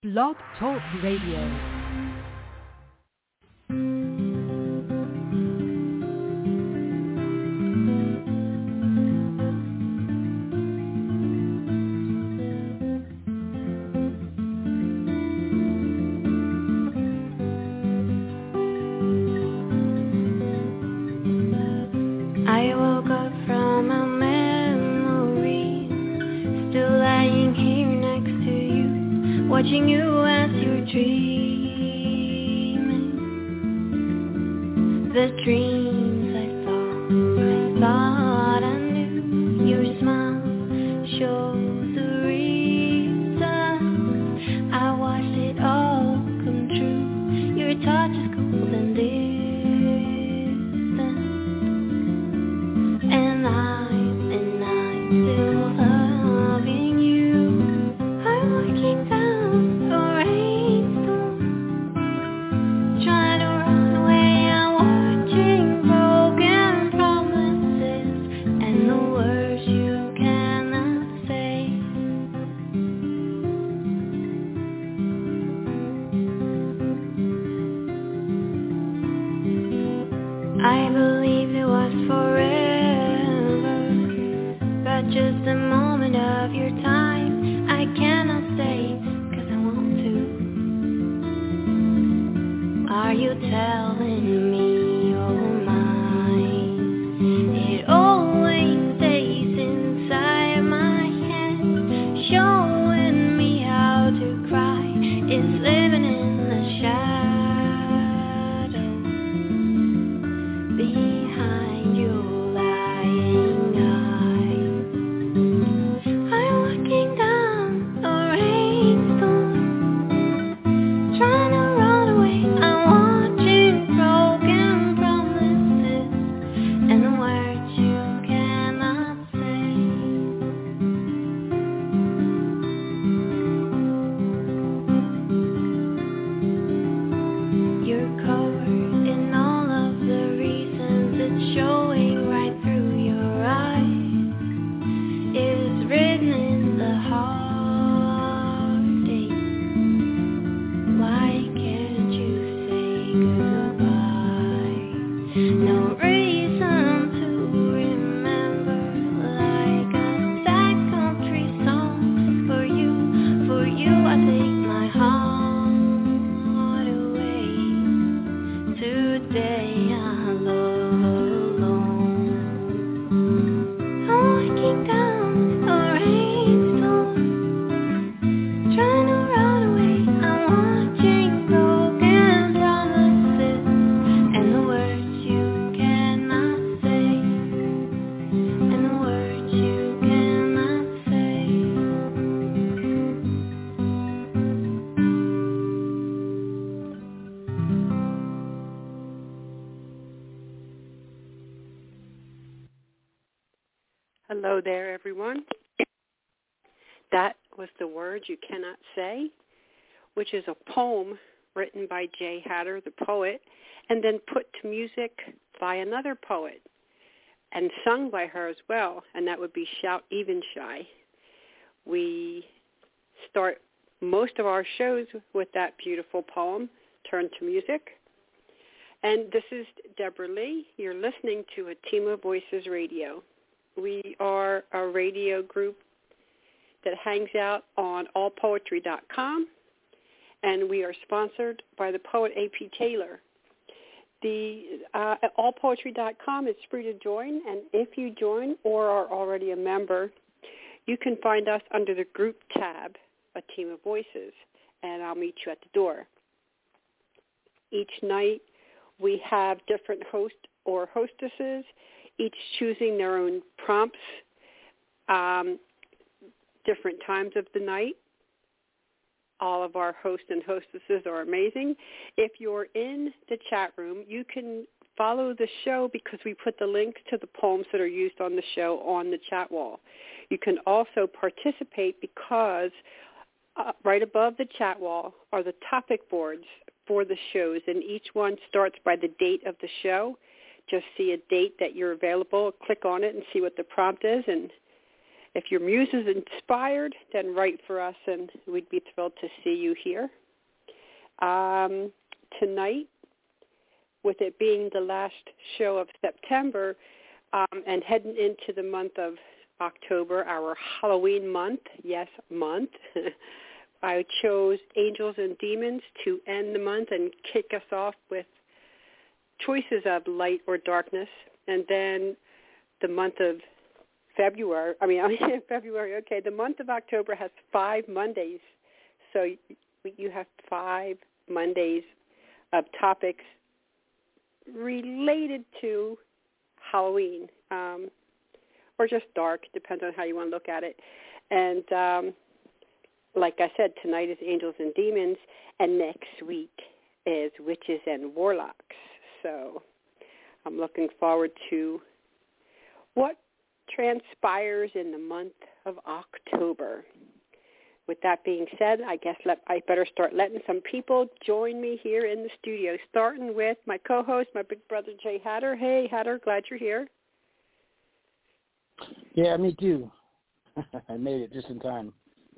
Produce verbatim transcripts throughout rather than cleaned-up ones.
Blog Talk Radio. Watching you as you're dreaming, the dreams I saw, I thought I knew. Your smile shows the reason I watched it all come true. Your touch is cold and distant, and I'm, and I'm still loving you. I'm looking down. I believed it was forever, but just a moment of your time. I cannot stay, cause I want to. Are you telling me you're mine? It always stays inside my head, showing me how to cry. It's living in the shadows behind your lying eyes. I'm looking down a rainstorm, trying to run away. I'm watching broken promises and the words you cannot say. You're covered in all of the reasons, it's showing right through your eyes. It's written in the heartache. Why can't you say goodbye? No reason to remember, like a sad country song. For you, for you I take my heart away. Today I'm alone. I'm looking down a rainstorm, trying to run away. I'm watching broken promises and the words you cannot say, and the words you cannot say. Hello there, everyone. That was The Words You Cannot Say, which is a poem written by Jay Hatter, the poet, and then put to music by another poet and sung by her as well, and that would be Shout Evenshy. We start most of our shows with that beautiful poem, Turn to Music. And this is Deborah Lee. You're listening to A Team of Voices Radio. We are a radio group that hangs out on all poetry dot com, and we are sponsored by the poet A P Taylor. The uh, all poetry dot com is free to join, and if you join or are already a member, you can find us under the group tab, A Team of Voices, and I'll meet you at the door. Each night we have different hosts or hostesses, each choosing their own prompts, um, different times of the night. All of our hosts and hostesses are amazing. If you're in the chat room, you can follow the show because we put the links to the poems that are used on the show on the chat wall. You can also participate because uh, right above the chat wall are the topic boards for the shows, and each one starts by the date of the show. Just see a date that you're available, click on it and see what the prompt is, and if your muse is inspired, then write for us, and we'd be thrilled to see you here. Um, tonight, with it being the last show of September um, and heading into the month of October, our Halloween month, yes, month, I chose Angels and Demons to end the month and kick us off with choices of light or darkness. And then the month of February, I mean, I mean February, okay, the month of October has five Mondays. So you, you have five Mondays of topics related to Halloween, um, or just dark, depends on how you want to look at it. And um, like I said, tonight is Angels and Demons, and next week is Witches and Warlocks. So I'm looking forward to what transpires in the month of October. With that being said, I guess let, I better start letting some people join me here in the studio, starting with my co-host, my big brother, Jay Hatter. Hey, Hatter, glad you're here. Yeah, me too. I made it just in time.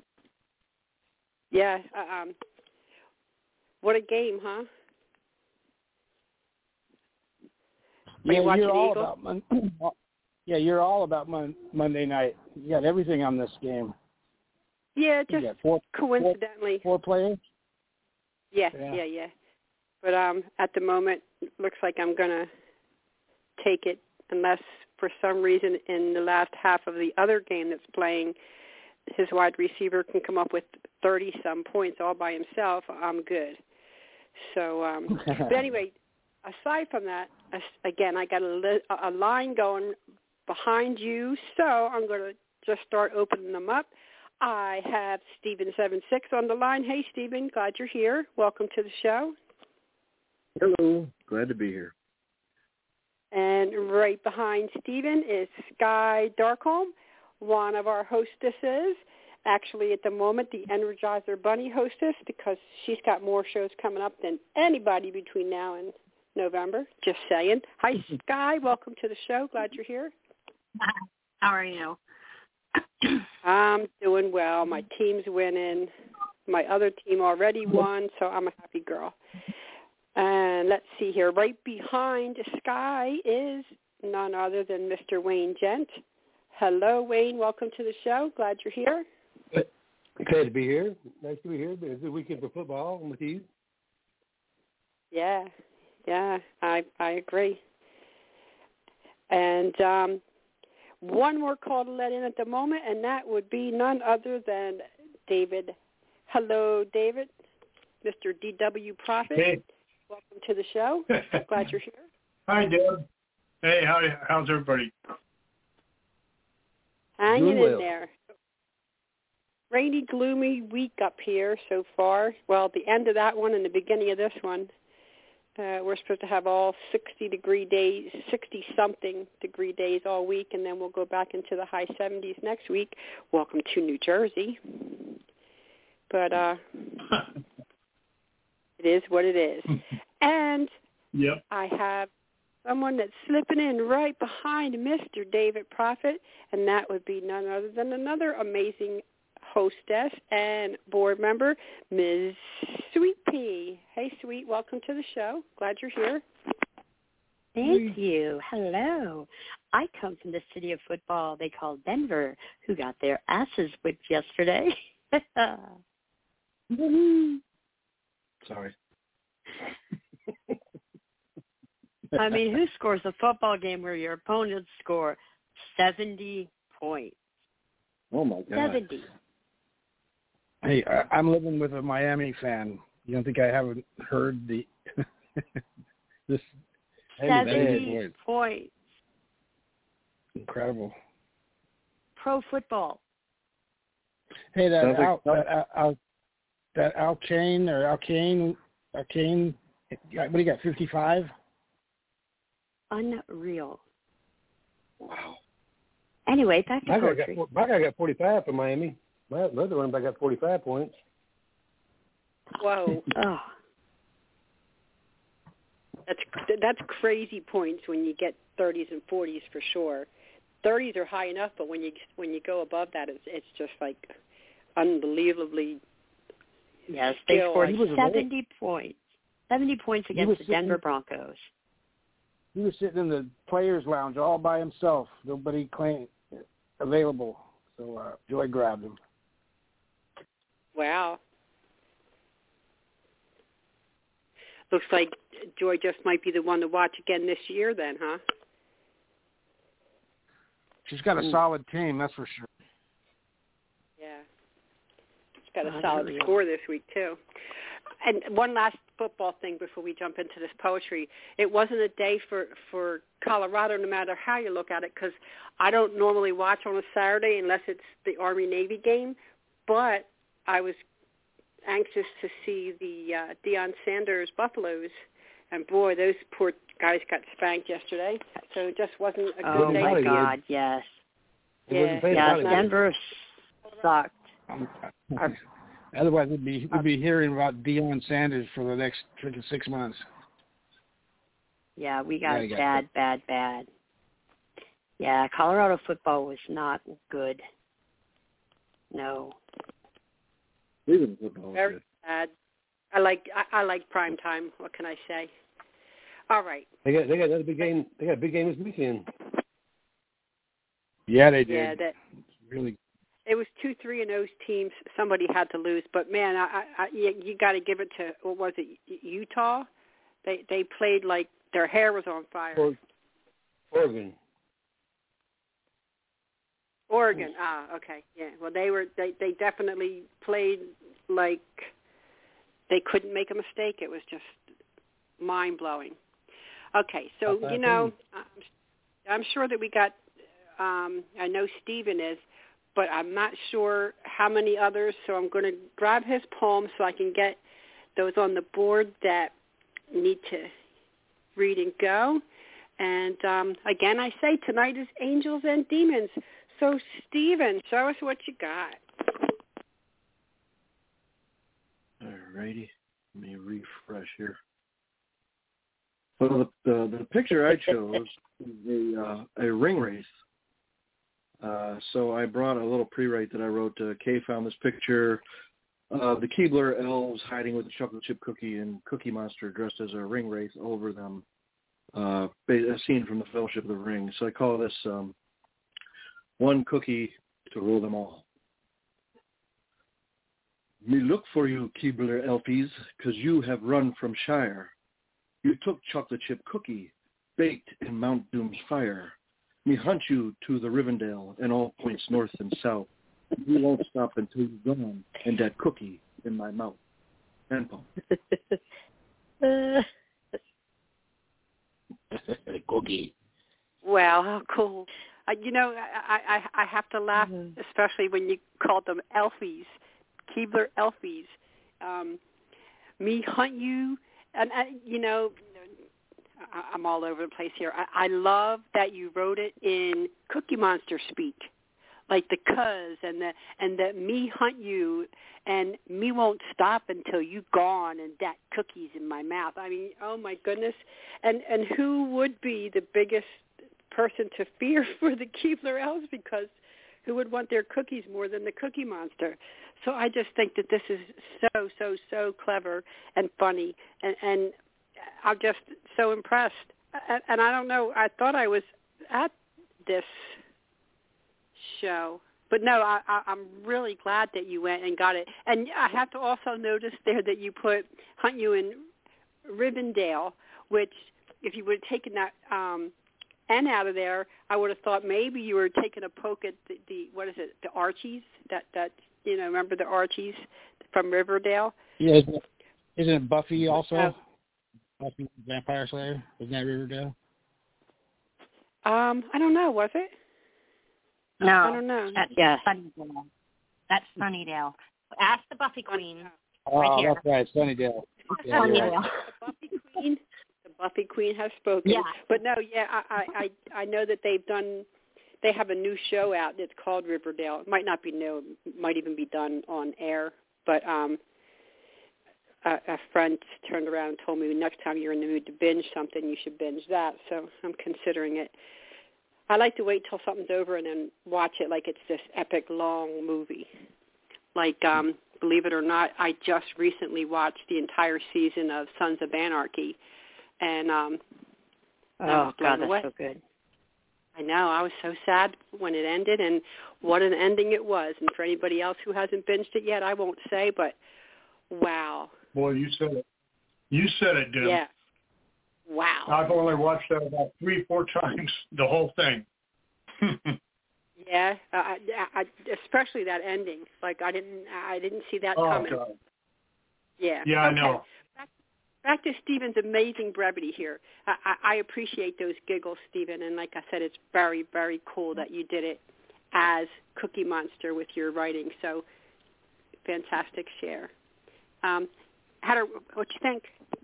Yeah, uh, um, what a game, huh? Are yeah, you watching you're all Eagle? about Mon- Yeah, you're all about Mon- Monday night. You got everything on this game. Yeah, just four, coincidentally. Four, four players? Yeah, yeah, yeah, yeah. But um, at the moment, it looks like I'm going to take it unless for some reason in the last half of the other game that's playing, his wide receiver can come up with thirty-some points all by himself. I'm good. So, um, but anyway, aside from that, again, I got a, li- a line going behind you, so I'm going to just start opening them up. I have Stephen seven six on the line. Hey, Stephen, glad you're here. Welcome to the show. Hello. Glad to be here. And right behind Stephen is Sky Darkholm, one of our hostesses. Actually, at the moment, the Energizer Bunny hostess, because she's got more shows coming up than anybody between now and November. Just saying. Hi, Sky. Welcome to the show. Glad you're here. How are you? I'm doing well. My team's winning. My other team already won, so I'm a happy girl. And let's see here. Right behind Sky is none other than Mister Wayne Gent. Hello, Wayne. Welcome to the show. Glad you're here. Glad to be here. Nice to be here. It's a good weekend for football. I'm with you. Yeah, yeah, I I agree. And um, one more call to let in at the moment, and that would be none other than David. Hello, David. Mister D W Prophet. Hey. Welcome to the show. Glad you're here. Hi, Deb. Hey, how, how's everybody? Hanging Doing well. in there. Rainy, gloomy week up here so far. Well, the end of that one and the beginning of this one. Uh, we're supposed to have all sixty-degree days, sixty-something degree days all week, and then we'll go back into the high seventies next week. Welcome to New Jersey. But uh, it is what it is. And yep. I have someone that's slipping in right behind Mister David Prophet, and that would be none other than another amazing hostess and board member, Miz Sweet Pea. Hey, Sweet, welcome to the show. Glad you're here. Thank you. Hello. I come from the city of football they call Denver, who got their asses whipped yesterday. Sorry. I mean, who scores a football game where your opponents score seventy points? Oh, my God. seventy. Hey, I, I'm living with a Miami fan. You don't think I haven't heard the this seventy points. Incredible. Pro football. Hey, that Sounds like- Al, that Al, Al, that Al Chain or Al Kane, Al Kane, what do you got? fifty-five. Unreal. Wow. Anyway, back to My guy, poetry. got, my guy got forty-five for Miami. My other one, I got forty-five points. Whoa. Oh. That's that's crazy points when you get thirties and forties for sure. thirties are high enough, but when you when you go above that, it's it's just like unbelievably. Yes, they skill. scored He was seventy points. Seventy points He against was the sitting- Denver Broncos. He was sitting in the players' lounge all by himself. Nobody claimed available. So uh, Joy grabbed him. Wow. Looks like Joy just might be the one to watch again this year then, huh? She's got a Mm. solid team, that's for sure. Yeah. She's got a Oh, solid unreal. score this week, too. And one last football thing before we jump into this poetry. It wasn't a day for, for Colorado, no matter how you look at it, because I don't normally watch on a Saturday unless it's the Army-Navy game, but I was anxious to see the uh, Deion Sanders Buffaloes, and boy, those poor guys got spanked yesterday. So it just wasn't a good Oh, day. my Hollywood. God, yes. It Yeah. wasn't playing Yeah, Hollywood. Denver sucked. Our- Otherwise, we'd be we'd be hearing about Deion Sanders for the next six months. Yeah, we got Yeah, you got bad, bad, bad. Yeah, Colorado football was not good. No. Cleveland football was Very good. sad. I like I, I like prime time. What can I say? All right. They got they got another big game. They got a big game this weekend. Yeah, they did. Yeah, that Really. it was two three and those teams. Somebody had to lose, but man, I, I, I you, you got to give it to what was it? Utah. They they played like their hair was on fire. Or- Oregon. Oregon. Ah, okay. Yeah. Well, they were they they definitely played like they couldn't make a mistake. It was just mind blowing. Okay, so Not bad you know, team. I'm, I'm sure that we got. Um, I know Stephen is, but I'm not sure how many others. So I'm going to grab his poem so I can get those on the board that need to read and go. And um, again, I say tonight is Angels and Demons. So, Stephen, show us what you got. All righty. Let me refresh here. Well, the the, the picture I chose is a, uh, a ring race. Uh, so I brought a little pre-write that I wrote. Uh, Kay found this picture of the Keebler elves hiding with a chocolate chip cookie and Cookie Monster dressed as a ring race over them. Uh, a scene from the Fellowship of the Ring. So I call this um, One Cookie to Rule Them All. Me look for you, Keebler elfies, 'cause you have run from Shire. You took chocolate chip cookie, baked in Mount Doom's fire. Me hunt you to the Rivendell and all points north and south. You won't stop until you've gone and that cookie in my mouth. And Paul. Uh, Cookie. Wow, how cool. Uh, you know, I, I, I have to laugh, Mhm. especially when you called them elfies, Keebler elfies. Um, me hunt you, and, uh, you know, I, I'm all over the place here. I, I love that you wrote it in Cookie Monster speak, like the cuz and the and the me hunt you and me won't stop until you gone and that cookie's in my mouth. I mean, oh my goodness. And and who would be the biggest person to fear for the Keebler elves, because who would want their cookies more than the Cookie Monster? So I just think that this is so, so, so clever and funny, and, and I'm just so impressed. And, and I don't know, I thought I was at this show, but no, I, I, I'm really glad that you went and got it. And I have to also notice there that you put Hunt You in Rivendell, which if you would have taken that um, N out of there, I would have thought maybe you were taking a poke at the, the what is it, the Archies? That that you know, remember the Archies from Riverdale? Yeah, isn't it, isn't it Buffy also? Uh, Buffy Vampire Slayer? Isn't that Riverdale? Um, I don't know. Was it? No, I don't know. that's Yeah. Sunnydale. That's Sunnydale. Ask the Buffy Queen. Oh, Right here. that's right, Sunnydale. Yeah, you're right. Sunnydale. The Buffy Queen. The Buffy Queen has spoken. Yeah. But no, yeah, I, I, I I know that they've done. They have a new show out that's called Riverdale. It might not be new. It might even be done on air. But um, a, a friend turned around and told me next time you're in the mood to binge something, you should binge that. So I'm considering it. I like to wait till something's over and then watch it like it's this epic long movie. Like, um, believe it or not, I just recently watched the entire season of Sons of Anarchy, and um, I Oh, was blown God, that's away. so good. I know. I was so sad when it ended, and what an ending it was. And for anybody else who hasn't binged it yet, I won't say, but wow. Boy, you said it. You said it, Deb. Yeah. Wow. I've only watched that about three, four times, the whole thing. Yeah, uh, I, I, especially that ending. Like I didn't, I didn't see that oh, coming. God. Yeah. Yeah, okay. I know. Back, back to Stephen's amazing brevity here. I, I, I appreciate those giggles, Stephen, and like I said, it's very, very cool that you did it as Cookie Monster with your writing. So, fantastic share. Um, Hatter, what you think?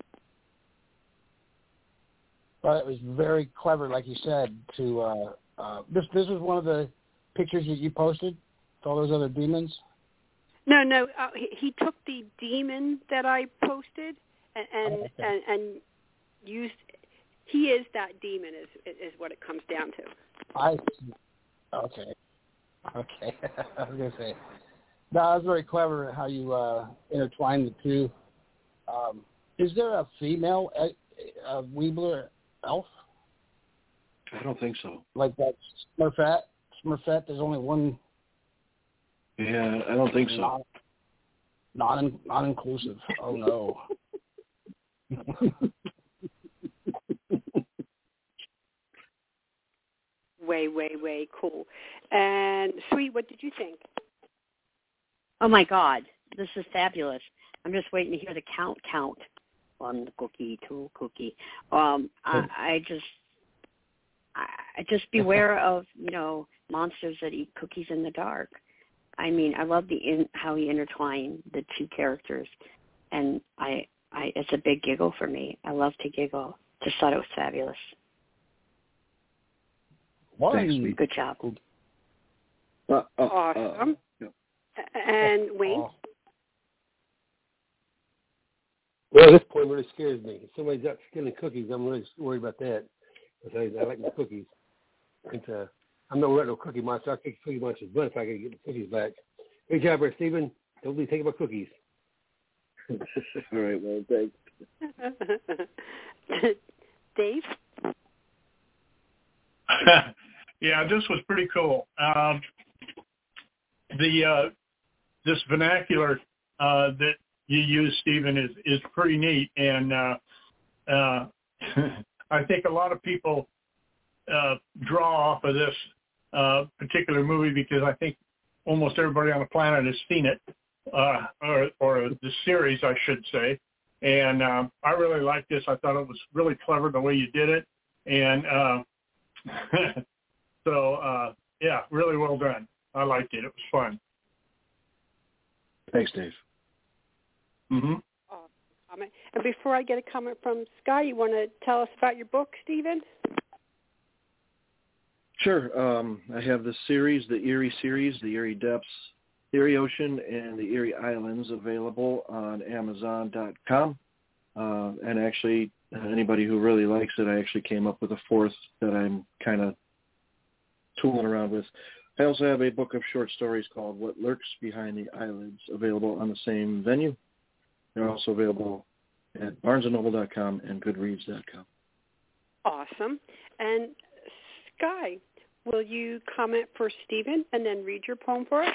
Well, it was very clever, like you said. To uh, uh, this, this was one of the pictures that you posted with all those other demons. No, no. Uh, he, he took the demon that I posted and and, Oh, okay. and and used. He is that demon, is is what it comes down to. I okay, okay. I was gonna say, no, that was very clever how you uh, intertwined the two. Um, is there a female uh, Weebler elf? I don't think so. Like that Smurfette? Smurfette, there's only one. Yeah, I don't think so. Non, non, non-inclusive. Oh, no. Way, way, way cool. And Sweet, what did you think? Oh, my God. This is fabulous. I'm just waiting to hear the count count. One cookie, two cookie. Um, I, I just, I just beware of, you know, monsters that eat cookies in the dark. I mean, I love the in, how he intertwined the two characters, and I, I, it's a big giggle for me. I love to giggle. Just thought it was fabulous. One. Thanks, Good job. Uh, uh, Awesome. Uh, yeah. And Wayne? Oh. Well, this point really scares me. If somebody's out stealing cookies, I'm really worried about that. Because I, I like my cookies. And, uh, I'm no no cookie monster. I'll kick Cookie Monster's butt if I can get the cookies back. Good job, there, Stephen. Don't be taking my cookies. All right, well, thanks. Dave? Yeah, this was pretty cool. Um, the uh, this vernacular uh, that you use, Stephen, is, is pretty neat, and uh, uh, I think a lot of people uh, draw off of this uh, particular movie because I think almost everybody on the planet has seen it, uh, or, or the series, I should say. And uh, I really liked this. I thought it was really clever the way you did it, and uh, so uh, yeah, really well done. I liked it. It was fun. Thanks, Dave. Mm-hmm. Awesome comment. And before I get a comment from Sky, you want to tell us about your book, Stephen? Sure. Um, I have the series, the Erie series, the Erie Depths, Erie Ocean, and the Erie Islands available on Amazon dot com. Uh, and actually, anybody who really likes it, I actually came up with a fourth that I'm kind of tooling around with. I also have a book of short stories called What Lurks Behind the Eyelids, available on the same venue. They're also available at Barnes and Noble dot com and Goodreads dot com. Awesome. And Sky, will you comment for Stephen and then read your poem for us?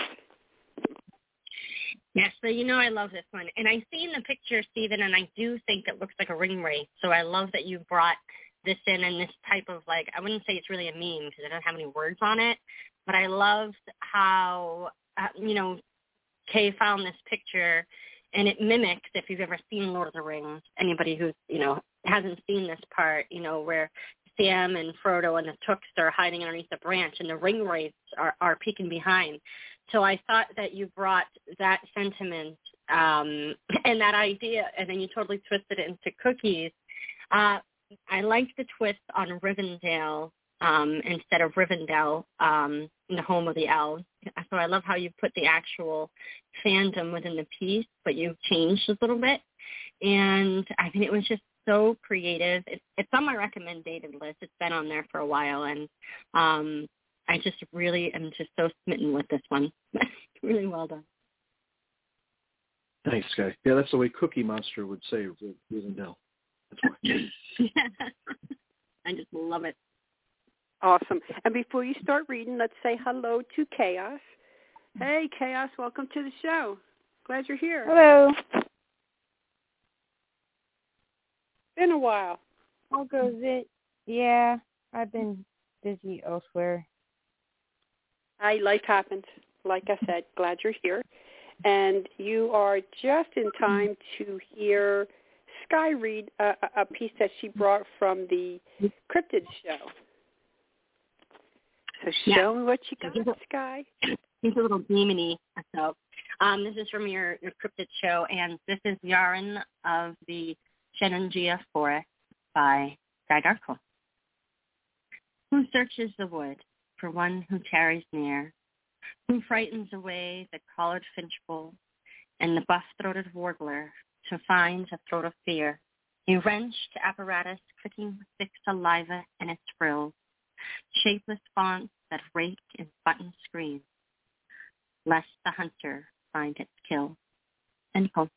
Yes, so you know I love this one. And I've seen the picture, Stephen, and I do think it looks like a ring wraith. So I love that you brought this in and this type of, like, I wouldn't say it's really a meme because it doesn't have any words on it, but I loved how, uh, you know, Kay found this picture, and it mimics, if you've ever seen Lord of the Rings, anybody who's, you know, hasn't seen this part, you know, where Sam and Frodo and the Tooks are hiding underneath the branch, and the ring wraiths are, are peeking behind. So I thought that you brought that sentiment um, and that idea, and then you totally twisted it into cookies. Uh, I liked the twist on Rivendell um, instead of Rivendell, um, in the home of the elves. So I love how you put the actual fandom within the piece, but you changed a little bit. And I mean, it was just so creative. It's, it's on my recommended list. It's been on there for a while, and um, I just really am just so smitten with this one. Really well done. Thanks, Sky. Yeah, that's the way Cookie Monster would say Rivendell. That's why. I just love it. Awesome. And before you start reading, let's say hello to Chaos. Hey, Chaos, welcome to the show. Glad you're here. Hello. Been a while. How goes it? Yeah, I've been busy elsewhere. Hi, life happens. Like I said, glad you're here. And you are just in time to hear Sky read a, a piece that she brought from the Cryptid show. So show yeah. me what you got, Sky. He's a little demon-y myself. Um, this is from your, your Cryptid show, and this is Yarn of the Shenanjia Forest by Sky Garkle. Who searches the wood for one who tarries near? Who frightens away the collared finchbull and the buff-throated warbler to find a throat of fear? A wrenched apparatus clicking with thick saliva in its frills, shapeless fonts that rake and button screams, lest the hunter find its kill. End quote.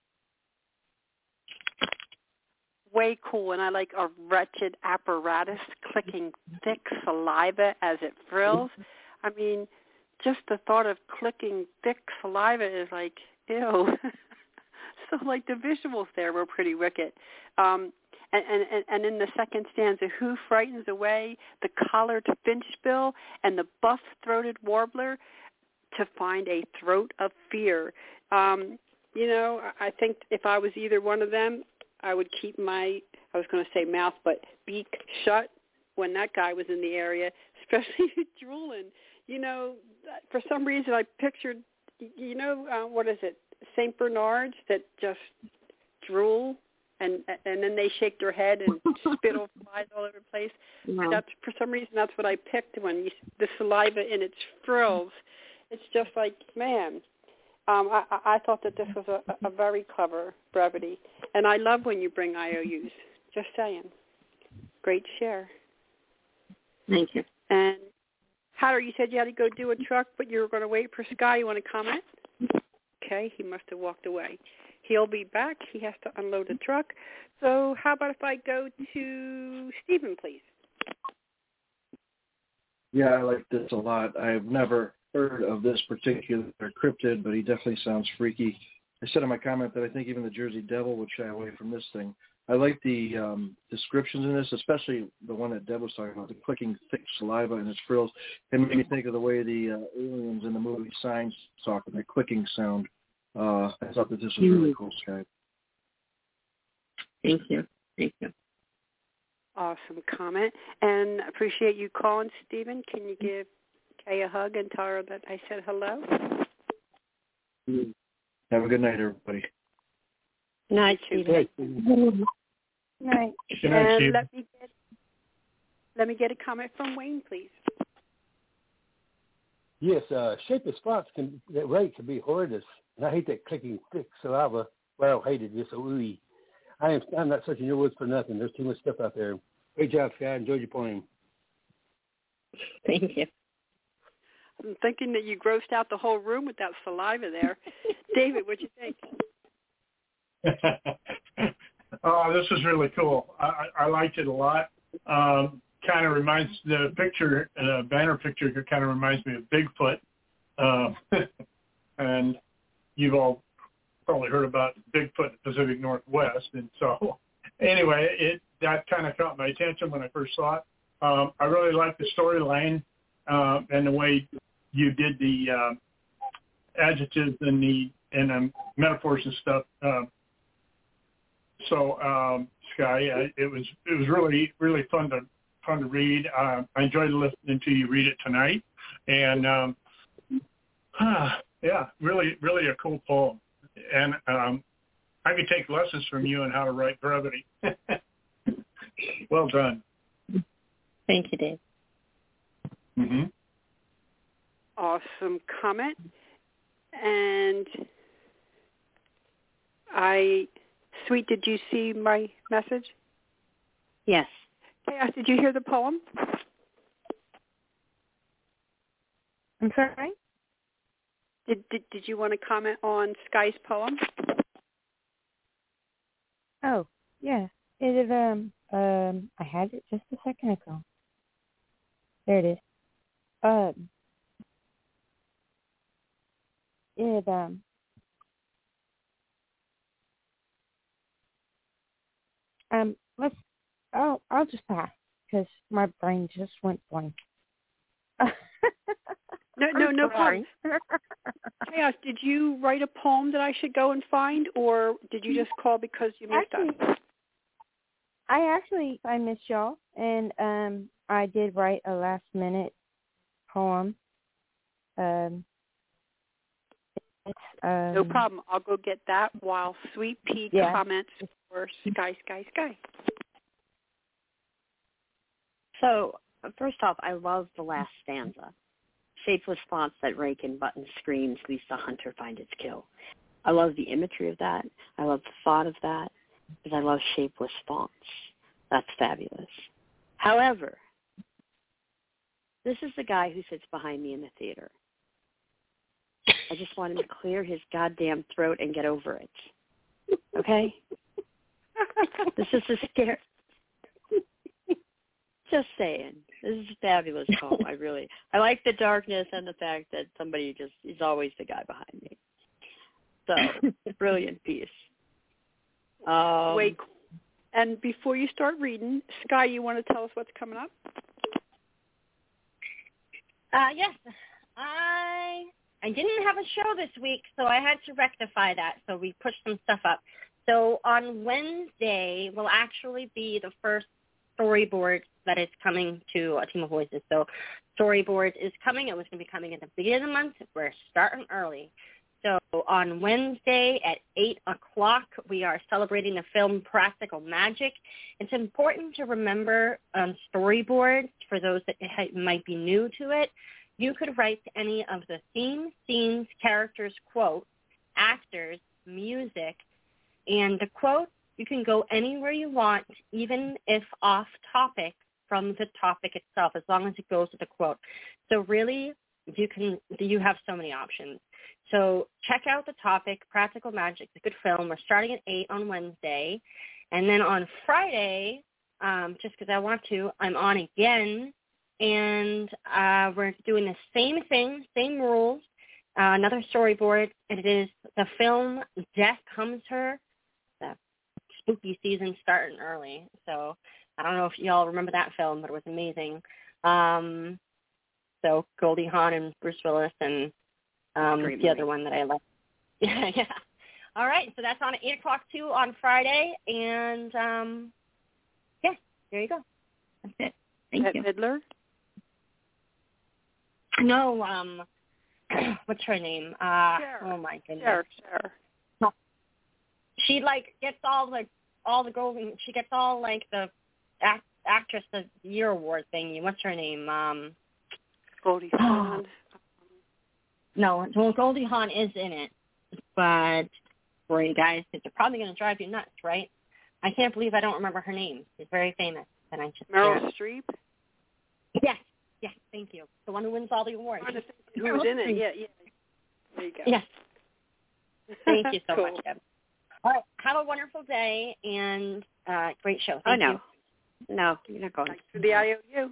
Way cool, and I like a wretched apparatus clicking thick saliva as it frills. I mean, just the thought of clicking thick saliva is like, ew. So, like, the visuals there were pretty wicked. Um, and, and, and in the second stanza, who frightens away the collared finchbill and the buff-throated warbler to find a throat of fear? Um, you know, I think if I was either one of them, I would keep my, I was going to say mouth, but beak shut when that guy was in the area, especially drooling. You know, for some reason I pictured, you know, uh, what is it, Saint Bernards that just drool and and then they shake their head and spittle flies all over the place. Yeah. That's, for some reason, that's what I picked when you, the saliva in its frills. It's just like, man, um, I, I thought that this was a, a very clever brevity. And I love when you bring I O Us. Just saying. Great share. Thank you. And Hatter, you said you had to go do a truck, but you were going to wait for Sky. You want to comment? Okay, he must have walked away. He'll be back. He has to unload the truck. So how about if I go to Stephen, please? Yeah, I like this a lot. I've never heard of this particular cryptid, but he definitely sounds freaky. I said in my comment that I think even the Jersey Devil would shy away from this thing. I like the um, descriptions in this, especially the one that Deb was talking about, the clicking thick saliva in its frills. It made me think of the way the uh, aliens in the movie Signs talk, that clicking sound. Uh, I thought that this was mm-hmm. really cool, Sky. Thank you. Thank you. Awesome comment. And appreciate you calling, Stephen. Can you give Kay a hug and tell her that I said hello? Have a good night, everybody. Good night, Stephen. Good night. Good night, and Stephen. let me get let me get a comment from Wayne, please. Yes, uh, shapeless spots can that rate can be horrendous. And I hate that clicking thick saliva. Well, I hate it just so ooey. I am I'm not searching your woods for nothing. There's too much stuff out there. Great job, Sky. Enjoyed your poem. Thank you. I'm thinking that you grossed out the whole room with that saliva there. David, what'd you think? Oh, this is really cool. I, I liked it a lot. Um, kind of reminds the picture, uh, banner picture here kind of reminds me of Bigfoot. Uh, and you've all probably heard about Bigfoot in the Pacific Northwest. And so anyway, it that kind of caught my attention when I first saw it. Um, I really liked the storyline uh, and the way you did the uh, adjectives and the and um, metaphors and stuff. Uh, so, um, Sky, I, it was it was really really fun to fun to read. Uh, I enjoyed listening to you read it tonight, and um, yeah, really really a cool poem. And um, I could take lessons from you on how to write brevity. Well done. Thank you, Dave. Mm-hmm. Awesome comment. And I Sweet, did you see my message? Yes. Chaos, did you hear the poem? I'm sorry? Did, did did you want to comment on Sky's poem? Oh, yeah. It um um I had it just a second ago. There it is. Um it um um let's oh I'll just pass because my brain just went blank. No, no, no sorry. problem. Chaos, did you write a poem that I should go and find, or did you just call because you missed actually, us? I actually I missed y'all, and um I did write a last minute poem. Um, it's, um No problem. I'll go get that while Sweet Pea yeah. comments for Sky, Sky, Sky. So, first off, I love the last stanza. Shapeless fonts that rake and button screams, least the hunter find its kill. I love the imagery of that. I love the thought of that because I love shapeless fonts. That's fabulous. However, this is the guy who sits behind me in the theater. I just want him to clear his goddamn throat and get over it. Okay? This is a scare. Just saying. This is a fabulous poem. I really, I like the darkness and the fact that somebody just is always the guy behind me. So, brilliant piece. Um, Wait, and before you start reading, Sky, you want to tell us what's coming up? Uh, yes. I I didn't have a show this week, so I had to rectify that. So we pushed some stuff up. So on Wednesday will actually be the first storyboard that is coming to A Team of Voices. So storyboard is coming. It was going to be coming at the beginning of the month. We're starting early. So on Wednesday at eight o'clock, we are celebrating the film Practical Magic. It's important to remember um, storyboards for those that might be new to it. You could write any of the themes, scenes, characters, quotes, actors, music, and the quote, you can go anywhere you want, even if off topic from the topic itself, as long as it goes with the quote. So really, you can you have so many options. So check out the topic, Practical Magic, it's a good film. We're starting at eight on Wednesday. And then on Friday, um, just because I want to, I'm on again. And uh, we're doing the same thing, same rules, uh, another storyboard. And it is the film Death Comes Her. The spooky season starting early. So I don't know if y'all remember that film, but it was amazing. Um, so Goldie Hawn and Bruce Willis and um, the movie. other one that I love. Yeah, yeah. All right, so that's on at eight o'clock too on Friday. And, um, yeah, there you go. That's it. Thank Bette you. Midler? No, um, what's her name? Uh, Cher. oh, my goodness. Cher, Cher. She, like, gets all the, all the golden, she gets all, like, the act, Actress of the Year award thingy. What's her name? Um, Goldie Hawn. No, well, Goldie Hawn is in it, but for you guys, it's probably going to drive you nuts, right? I can't believe I don't remember her name. She's very famous, and I just Meryl can't. Streep? Yes, yes, thank you. The one who wins all the awards. Who was in it? Yeah, yeah. There you go. Yes. Thank you so Cool. much, Deb. All right, have a wonderful day, and uh, great show. Thank oh, no. you. No, you're not going. Thanks for the I O U.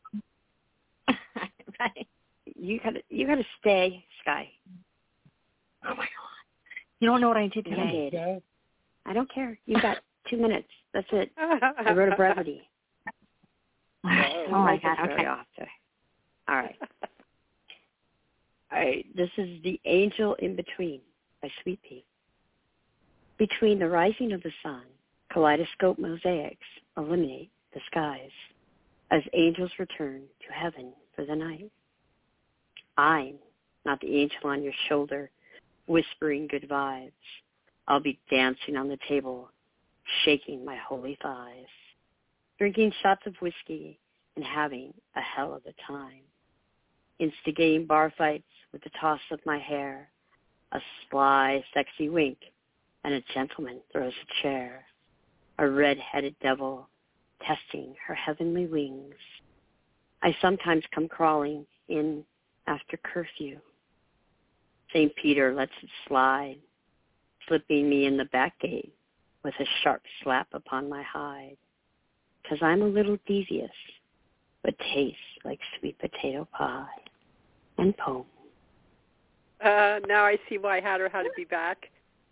Right. You gotta, you gotta stay, Sky. Oh my God! You don't know what I did You today. did. I don't care. You got two minutes. That's it. I wrote a brevity. All right. I Oh don't my like God. it very Okay. often. All right. All right. This is The Angel in Between by Sweet Pea. Between the rising of the sun, kaleidoscope mosaics illuminate the skies as angels return to heaven for the night. I'm not the angel on your shoulder, whispering good vibes. I'll be dancing on the table, shaking my holy thighs, drinking shots of whiskey and having a hell of a time, instigating bar fights with the toss of my hair, a sly, sexy wink and a gentleman throws a chair, a red-headed devil testing her heavenly wings. I sometimes come crawling in after curfew. Saint Peter lets it slide, slipping me in the back gate with a sharp slap upon my hide, 'cause I'm a little devious, but tastes like sweet potato pie. And poem. Uh, now I see why Hatter had to be back.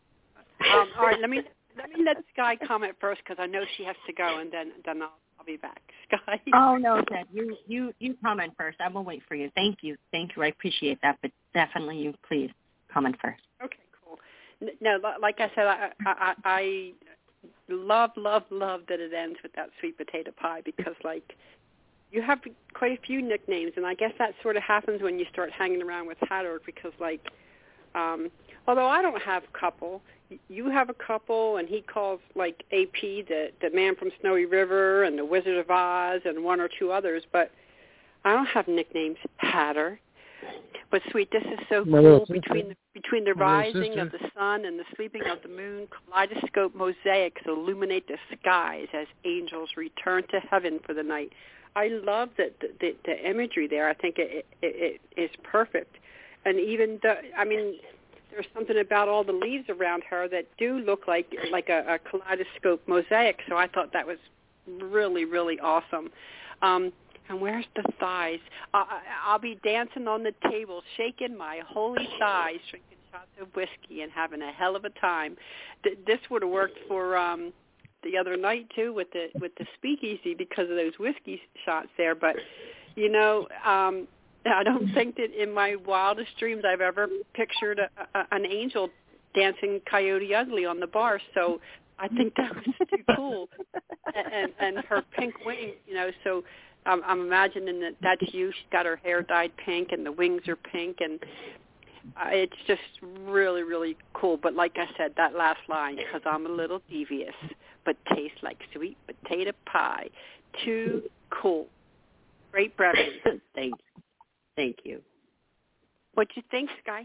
Um, all right, let me let me let Sky comment first because I know she has to go, and then then I'll I'll be back. Sky. Oh no, Ted, you you you comment first. I will wait for you. Thank you, thank you. I appreciate that, but definitely you please comment first. Okay, cool. No, like I said, I I, I love love love that it ends with that sweet potato pie because like. You have quite a few nicknames, and I guess that sort of happens when you start hanging around with Hatter because, like, um, although I don't have a couple, you have a couple, and he calls, like, A P, the, the man from Snowy River, and the Wizard of Oz, and one or two others, but I don't have nicknames. Hatter. But, sweet, this is so cool between the, between the rising of the sun and the sleeping of the moon. Kaleidoscope mosaics illuminate the skies as angels return to heaven for the night. I love the, the the imagery there. I think it, it it is perfect, and even the I mean, there's something about all the leaves around her that do look like like a, a kaleidoscope mosaic. So I thought that was really really awesome. Um, and where's the thighs? Uh, I'll be dancing on the table, shaking my holy thighs, drinking shots of whiskey, and having a hell of a time. Th- this would have worked for. Um, the other night too with the with the speakeasy because of those whiskey shots there, but you know um I don't think that in my wildest dreams I've ever pictured a, a, an angel dancing Coyote Ugly on the bar, so I think that was too cool. and and her pink wings, you know, so um, I'm imagining that that's you. She's got her hair dyed pink and the wings are pink, and Uh, it's just really, really cool. But like I said, that last line, because I'm a little devious, but tastes like sweet potato pie. Too cool. Great brevity. Thank you. Thank you. What'd you think, Sky?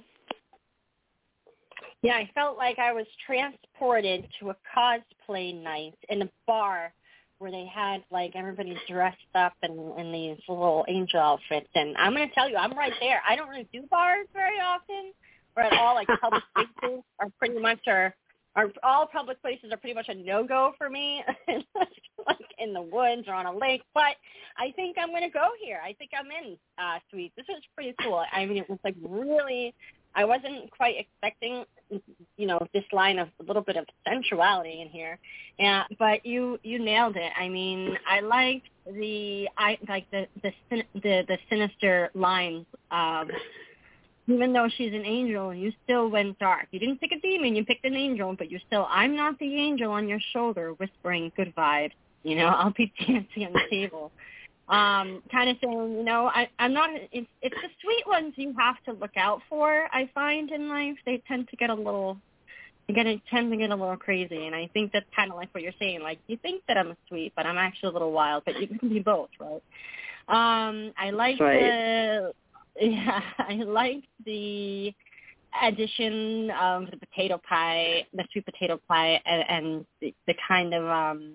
Yeah, I felt like I was transported to a cosplay night in a bar where they had, like, everybody dressed up in, in these little angel outfits. And I'm going to tell you, I'm right there. I don't really do bars very often, or at all. Like, public spaces are pretty much, are, are all public places are pretty much a no-go for me, like in the woods or on a lake. But I think I'm going to go here. I think I'm in, uh, Sweet. This was pretty cool. I mean, it was, like, really, I wasn't quite expecting, you know, this line of a little bit of sensuality in here. Yeah, but you you nailed it. I mean, I liked the I like the the the, the sinister lines of even though she's an angel, you still went dark. You didn't pick a demon, you picked an angel, but you still I'm not the angel on your shoulder whispering good vibes. You know, I'll be dancing on the table. Um, kind of saying, you know, I, I'm not, it's, it's the sweet ones you have to look out for, I find in life. They tend to get a little, they get, tend to get a little crazy, and I think that's kind of like what you're saying. Like, you think that I'm sweet, but I'm actually a little wild, but you can be both, right? Um, I like right. the, yeah, I like the addition of the potato pie, the sweet potato pie, and, and the, the kind of, um,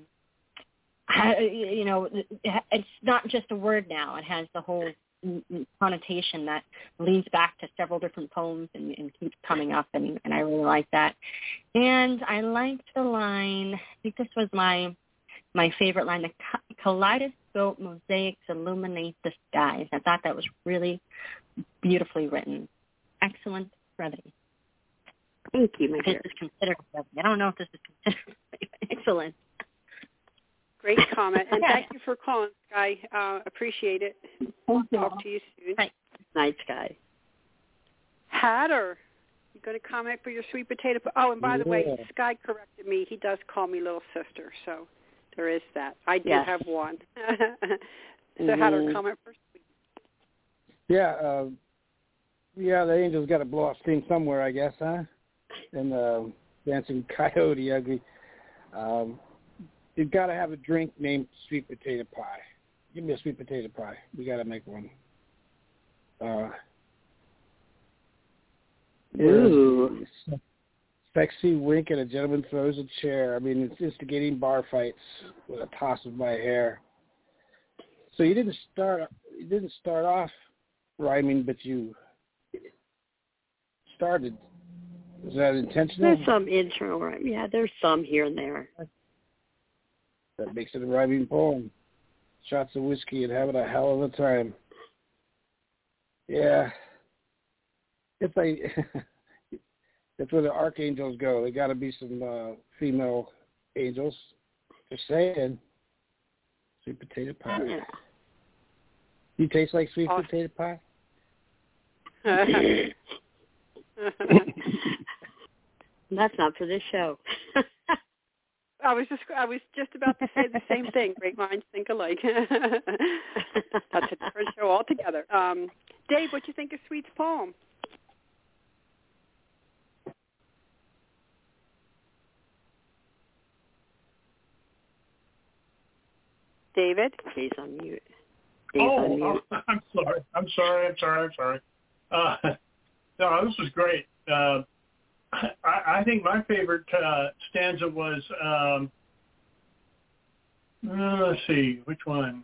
you know, it's not just a word now. It has the whole connotation that leads back to several different poems and, and keeps coming up, and, and I really like that. And I liked the line, I think this was my my favorite line, the kaleidoscope mosaics illuminate the skies. I thought that was really beautifully written. Excellent brevity. Thank you, my dear. This is considered brevity. I don't know if this is considered excellent. Great comment, and thank you for calling, Sky. Uh, appreciate it. I'll talk to you soon. Hi. Night, Sky. Hatter, you going to comment for your sweet potato? Oh, and by the yeah. way, Sky corrected me. He does call me little sister, so there is that. I do yes. have one. so mm-hmm. Hatter, comment first. Yeah, uh, yeah. The Angels got to blow off steam somewhere, I guess, huh? And uh, dancing Coyote Ugly. Um, You've got to have a drink named sweet potato pie. Give me a sweet potato pie. We got to make one. Uh, Ooh. Sexy wink and a gentleman throws a chair. I mean, it's instigating bar fights with a toss of my hair. So you didn't start. You didn't start off rhyming, but you started. Was that intentional? There's some internal rhyme. Yeah, there's some here and there. That makes it a rhyming poem. Shots of whiskey and having a hell of a time. Yeah. If they, that's where the archangels go. They got to be some uh, female angels. Just saying. Sweet potato pie. Yeah. You taste like sweet awesome. potato pie? That's not for this show. I was just I was just about to say the same thing. Great minds think alike. That's a different show altogether. Um, Dave, what do you think of Sweet's poem? David? He's on mute. He's oh, on mute. oh, I'm sorry. I'm sorry. I'm sorry. I'm sorry. Uh, no, this was great. Uh, I, I think my favorite uh, stanza was, um, uh, let's see, which one?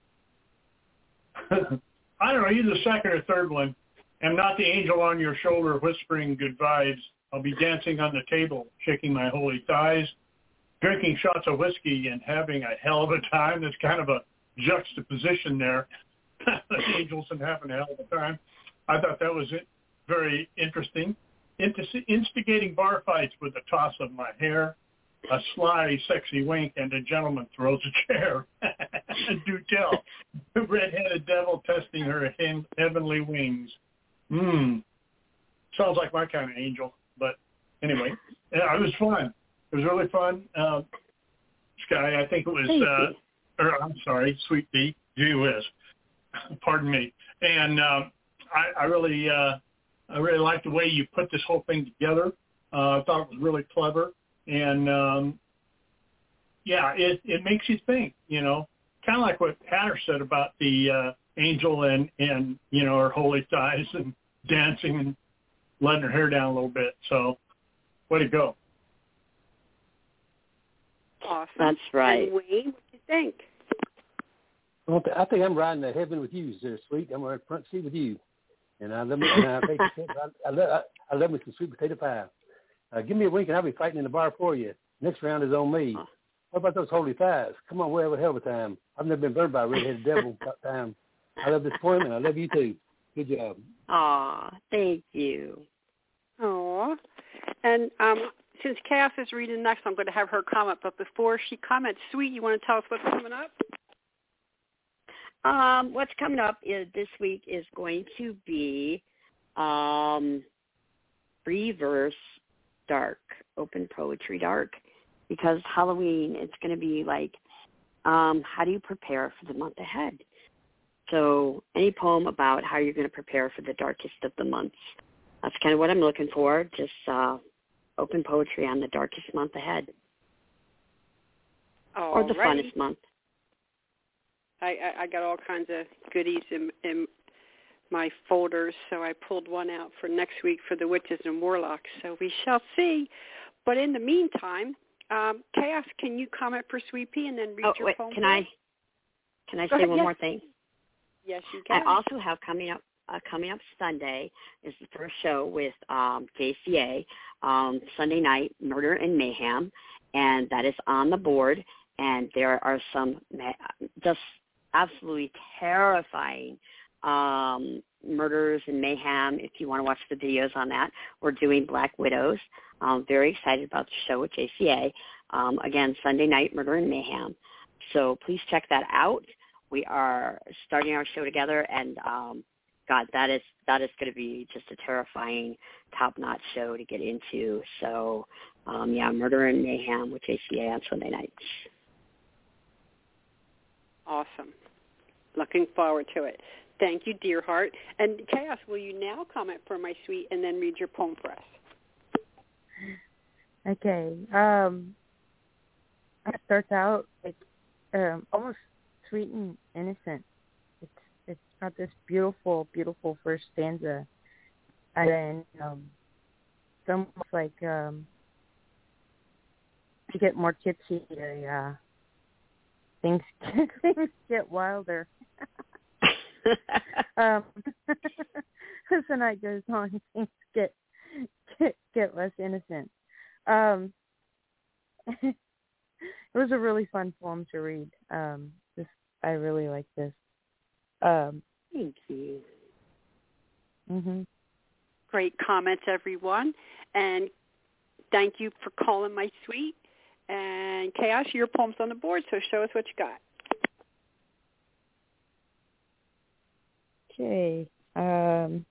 I don't know, either the second or third one. I'm not the angel on your shoulder whispering good vibes. I'll be dancing on the table, shaking my holy thighs, drinking shots of whiskey and having a hell of a time. There's kind of a juxtaposition there. Angels and having a hell of a time. I thought that was it. Very interesting. Instigating bar fights with a toss of my hair, a sly, sexy wink, and a gentleman throws a chair. Do tell. The red-headed devil testing her heavenly wings. Hmm. Sounds like my kind of angel. But anyway, yeah, it was fun. It was really fun. Uh, Sky, I think it was, uh, or I'm sorry, Sweet Pea, gee whiz. Pardon me. And uh, I, I really, uh, I really liked the way you put this whole thing together. Uh, I thought it was really clever, and um, yeah, it it makes you think. You know, kind of like what Hatter said about the uh, angel and and you know her holy thighs and dancing and letting her hair down a little bit. So, way to go! Awesome. That's right. And Wayne, what do you think? Well, I think I'm riding to heaven with you, there, Sweet. I'm right front seat with you. And I love me, and I, think, I, I, love, I, I love me some sweet potato pie. Uh, give me a wink and I'll be fighting in the bar for you. Next round is on me. What about those holy thighs? Come on, we'll have a hell of a time. I've never been burned by a red-headed devil about time. I love this poem, and I love you too. Good job. Aw, thank you. Aw. And um, since Chaos is reading next, I'm going to have her comment. But before she comments, Sweet, you want to tell us what's coming up? Um, what's coming up is this week is going to be um, free verse dark, open poetry dark, because Halloween, it's going to be like, um, how do you prepare for the month ahead? So any poem about how you're going to prepare for the darkest of the months. That's kind of what I'm looking for, just uh, open poetry on the darkest month ahead. All or the right. funnest month. I, I, I got all kinds of goodies in, in my folders, so I pulled one out for next week for the witches and warlocks, so we shall see. But in the meantime, um, Chaos, can you comment for Sweet Pea and then read oh, your wait, poem? Can I, can I Go say ahead, one yes. more thing? Yes, you can. I also have coming up uh, coming up Sunday is the first show with um, J C A, um, Sunday night, Murder and Mayhem, and that is on the board, and there are some just absolutely terrifying um, murders and mayhem. If you want to watch the videos on that, we're doing Black Widows. I'm very excited about the show with J C A. Um, again, Sunday night, Murder and Mayhem. So please check that out. We are starting our show together, and um, God, that is that is going to be just a terrifying, top-notch show to get into. So, um, yeah, Murder and Mayhem with J C A on Sunday nights. Awesome. Looking forward to it. Thank you, dear heart. And Chaos, will you now comment for my Sweet and then read your poem for us? Okay. Um, it starts out like um, almost sweet and innocent. It's it's got this beautiful, beautiful first stanza, and then um, it's almost like um, you get more tipsy, uh, things things get wilder. um, as the night goes on, things get get, get less innocent. Um, it was a really fun poem to read. Um, this I really like this. Um, Thank you. Mm-hmm. Great comments, everyone, and thank you for calling my suite. And Chaos, your poem's on the board, so show us what you got. Okay. Um,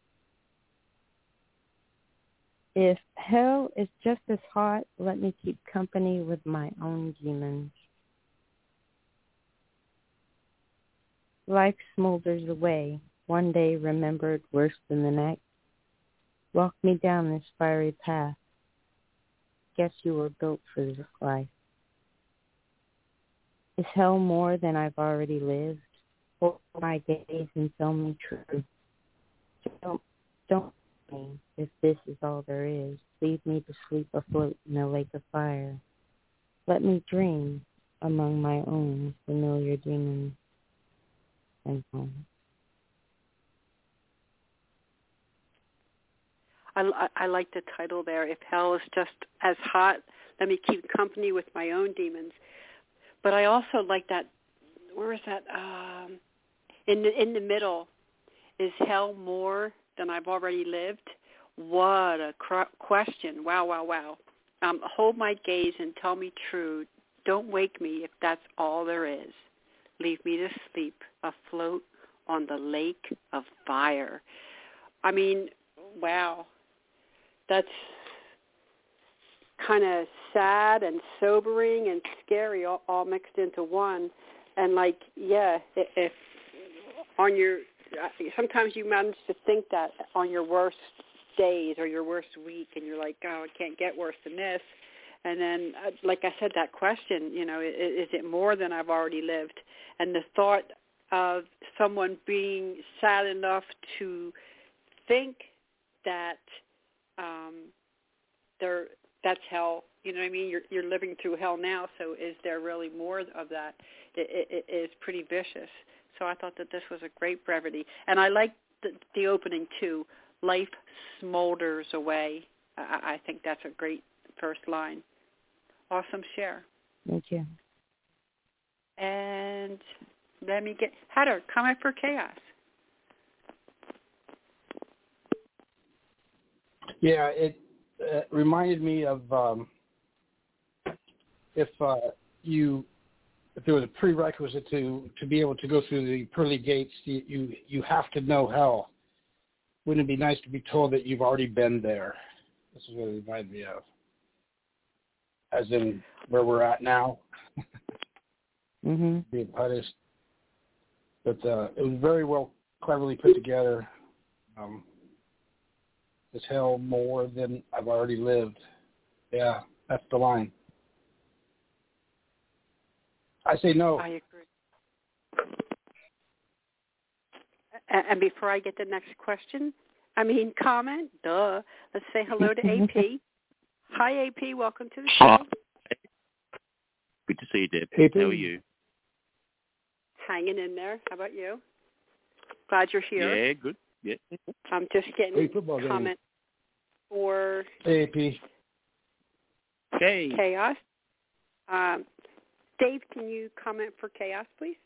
if hell is just as hot, let me keep company with my own demons. Life smolders away, one day remembered worse than the next. Walk me down this fiery path. Guess you were built for this life. Is hell more than I've already lived? Hold my gaze and tell me true. Don't, don't me if this is all there is. Leave me to sleep afloat in a lake of fire. Let me dream among my own familiar demons and home. I, I, I like the title there. If hell is just as hot, let me keep company with my own demons. But I also like that. Where is that? Um, in the in the middle, is hell more than I've already lived? What a cr- question! Wow, wow, wow. Um, hold my gaze and tell me true. Don't wake me if that's all there is. Leave me to sleep afloat on the lake of fire. I mean, wow. That's kind of sad and sobering and scary all, all mixed into one. And like, yeah, if on your, sometimes you manage to think that on your worst days or your worst week, and you're like, oh, it can't get worse than this. And then, like I said, that question, you know, is, is it more than I've already lived? And the thought of someone being sad enough to think that um, they're, that's hell. You know what I mean? You're, you're living through hell now, so is there really more of that? It, it, it is pretty vicious. So I thought that this was a great brevity. And I like the, the opening, too. Life smolders away. I, I think that's a great first line. Awesome share. Thank you. And let me get, Heather, comment for Chaos. Yeah, it uh, reminded me of um, if uh, you, if there was a prerequisite to, to be able to go through the pearly gates, you, you you have to know hell. Wouldn't it be nice to be told that you've already been there? This is what it reminded me of. As in where we're at now, mm-hmm. being punished. But uh, it was very well, cleverly put together. Um, is hell more than I've already lived? Yeah, that's the line. I say no. I agree. And before I get the next question, I mean comment, duh, let's say hello to A P. Hi, A P. Welcome to the show. Hi. Good to see you, Deb. A P. How are you? Hanging in there. How about you? Glad you're here. Yeah, good. Yeah. I'm just getting Hey, a comment for A P. Hey. Chaos. Um, Dave, can you comment for Chaos, please?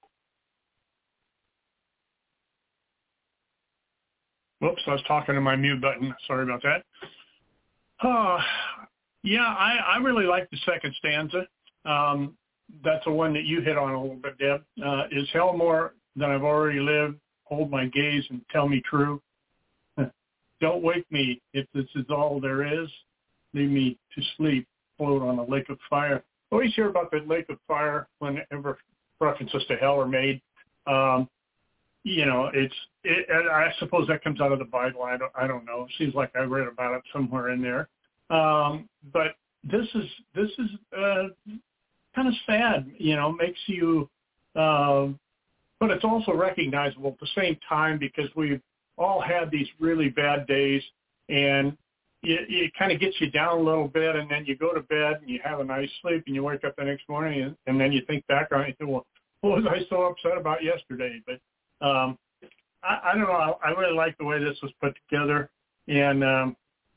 Whoops, I was talking to my mute button. Sorry about that. Uh, yeah, I, I really like the second stanza. Um, that's the one that you hit on a little bit, Deb. Uh, is hell more than I've already lived? Hold my gaze and tell me true. Don't wake me if this is all there is. Leave me to sleep, float on a lake of fire. I always hear about the lake of fire whenever references to hell are made. Um, you know, it's. It, I suppose that comes out of the Bible. I don't. I don't know. It seems like I read about it somewhere in there. Um, but this is this is uh, kind of sad. You know, makes you. Uh, but it's also recognizable at the same time because we've all had these really bad days, and it, it kind of gets you down a little bit, and then you go to bed and you have a nice sleep, and you wake up the next morning, and, and then you think back on it and say, well, what was I so upset about yesterday? But um, I, I don't know. I, I really like the way this was put together, and um,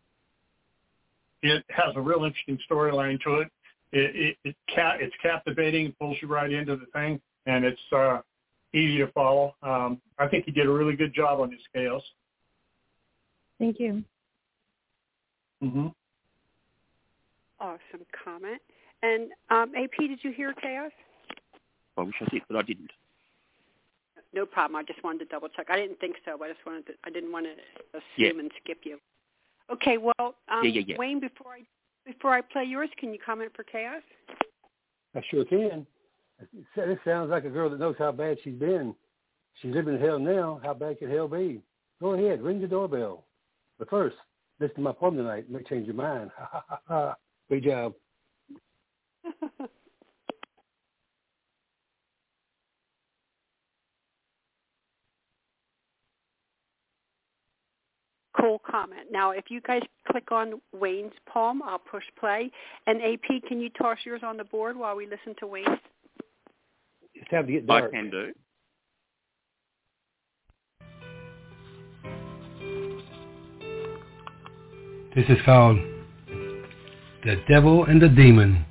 it has a real interesting storyline to it. It, it, it ca- it's captivating, pulls you right into the thing, and it's uh, easy to follow. Um, I think you did a really good job on this, Chaos. Thank you. Mm-hmm. Awesome comment. And um, A P, did you hear Chaos? I wish I did, but I didn't. No problem. I just wanted to double check. I didn't think so, but I just wanted to. I didn't want to assume Yeah. and skip you. Okay. Well, um, Yeah, yeah, yeah. Wayne, before I before I play yours, can you comment for Chaos? I sure can. This sounds like a girl that knows how bad she's been. She's living in hell now. How bad could hell be? Go ahead, ring the doorbell. But first, listen to my poem tonight. It may change your mind. Ha ha ha. Great job. Cool comment. Now, if you guys click on Wayne's poem, I'll push play. And A P, can you toss yours on the board while we listen to Wayne's? It's time to get I dark. can do. This is called The Devil and the Demon.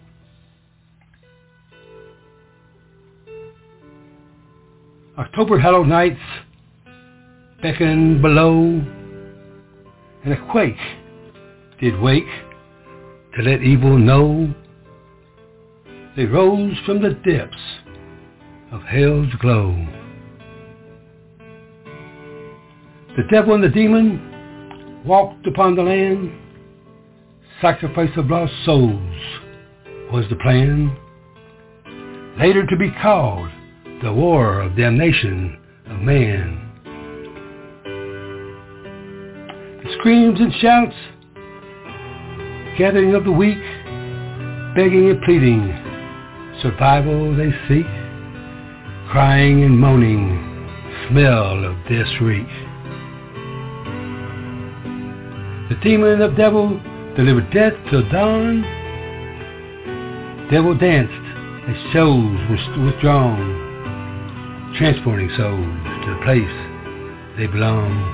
October hallowed nights beckon below, and a quake did wake to let evil know. They rose from the depths of hell's glow. The devil and the demon walked upon the land. Sacrifice of lost souls was the plan. Later to be called the war of damnation of man. The screams and shouts, gathering of the weak, begging and pleading, survival they seek, crying and moaning, smell of death's reek. The demon of devil delivered death till dawn. Devil danced as souls were withdrawn, transporting souls to the place they belong.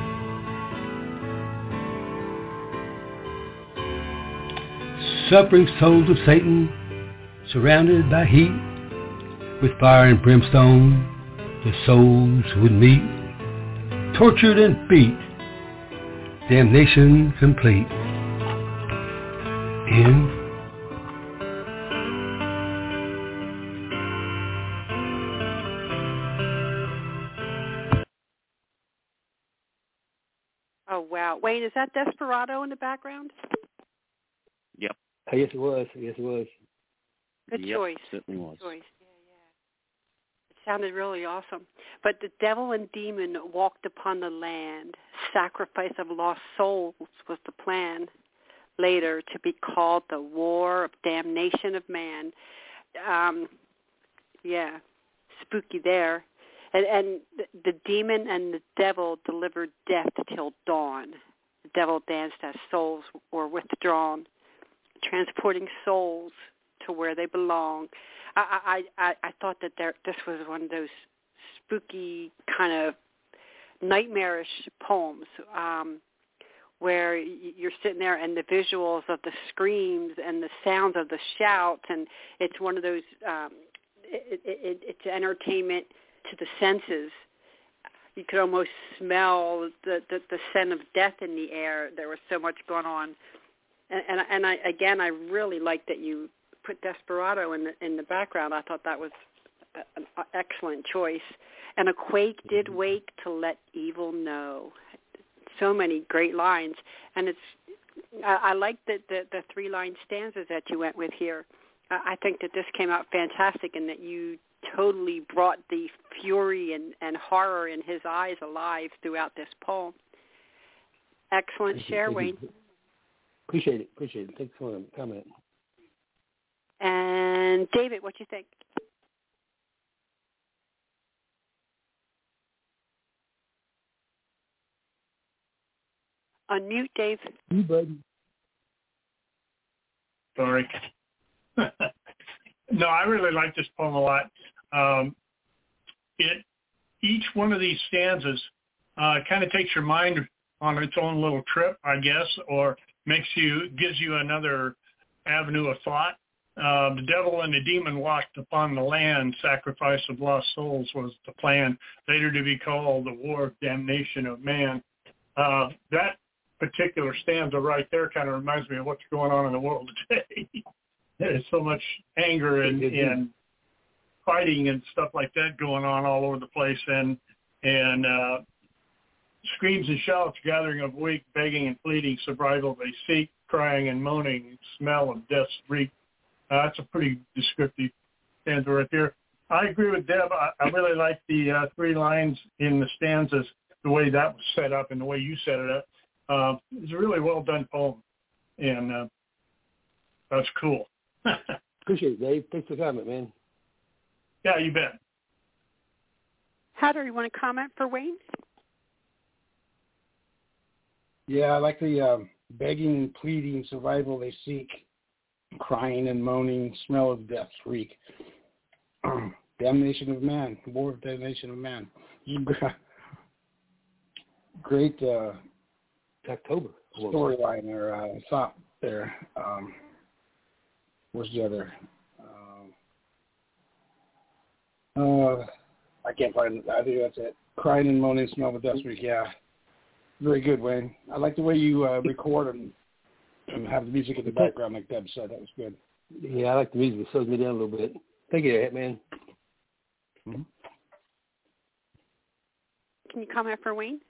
Suffering souls of Satan, surrounded by heat, with fire and brimstone, the souls would meet, tortured and beat, damnation complete. In Oh, wow. Wayne, is that Desperado in the background? Yep. Oh, yes, it was. Yes, it was. Good yep, choice. Certainly was. Good choice. Yeah, yeah. It sounded really awesome. But the devil and demon walked upon the land. Sacrifice of lost souls was the plan. Later to be called the war of damnation of man. Um, yeah, spooky there. And, and the, the demon and the devil delivered death till dawn. The devil danced as souls were withdrawn, transporting souls to where they belong. I, I, I, I thought that there, this was one of those spooky kind of nightmarish poems um, where you're sitting there and the visuals of the screams and the sounds of the shouts, and it's one of those, um, it, it, it's entertainment to the senses. You could almost smell the, the, the scent of death in the air. There was so much going on. And, and, and I, again, I really like that you put Desperado in the, in the background. I thought that was an excellent choice. And a quake did wake to let evil know. So many great lines. And it's, I, I like the, the, the three-line stanzas that you went with here. I, I think that this came out fantastic and that you totally brought the fury and, and horror in his eyes alive throughout this poem. Excellent Thank you, share, thank Wayne. you. Appreciate it. Appreciate it. Thanks for the comment. And David, what do you think? Unmute, Dave. You, buddy. Sorry. No, I really like this poem a lot. Um, it each one of these stanzas uh, kind of takes your mind on its own little trip, I guess, or makes you gives you another avenue of thought. Uh, the devil and the demon walked upon the land. Sacrifice of lost souls was the plan, later to be called the war of damnation of man. Uh, that particular stanza right there kind of reminds me of what's going on in the world today. There's so much anger and, and fighting and stuff like that going on all over the place, and and uh, screams and shouts, gathering of weak, begging and pleading, survival they seek, crying and moaning, smell of death's reek. Uh, that's a pretty descriptive stanza right there. I agree with Deb. I, I really like the uh, three lines in the stanzas, the way that was set up and the way you set it up. Uh, it's a really well done poem, and uh, that's cool. Appreciate it, Dave. Thanks for the comment, man. Yeah, you bet. Hatter, you want to comment for Wayne? Yeah, I like the um, begging, pleading, survival they seek, crying and moaning, smell of death's reek. Damnation of man, war of damnation of man. Great uh, October storyline or uh, thought there. Um, what's the other? Um, uh, I can't find it. I think that's it. Crying and moaning, smell of death's reek. Yeah, very good, Wayne. I like the way you uh, record and, and have the music in the background, like Deb said. That was good. Yeah, I like the music. It slows me down a little bit. Thank you, man. Mm-hmm. Can you comment for Wayne?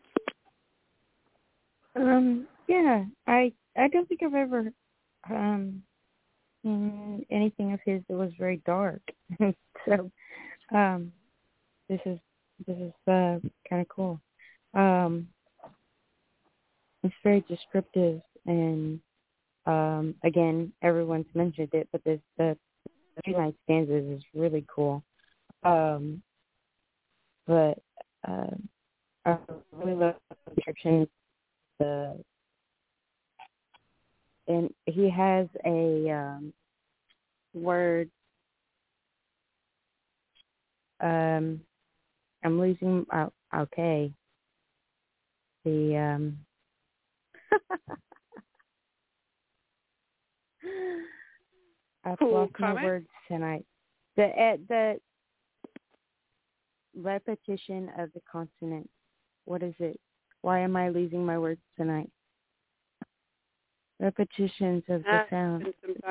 Um, yeah, I I don't think I've ever um seen anything of his that was very dark. So um this is this is uh kind of cool. Um it's very descriptive, and um again, everyone's mentioned it, but this the three line stanzas is really cool. Um but uh, I really love the description. The and he has a um, word. Um, I'm losing. Uh, okay. The um, I've cool lost comment. my words tonight. The uh, the repetition of the consonant. What is it? Why am I losing my words tonight? Repetitions of the sound.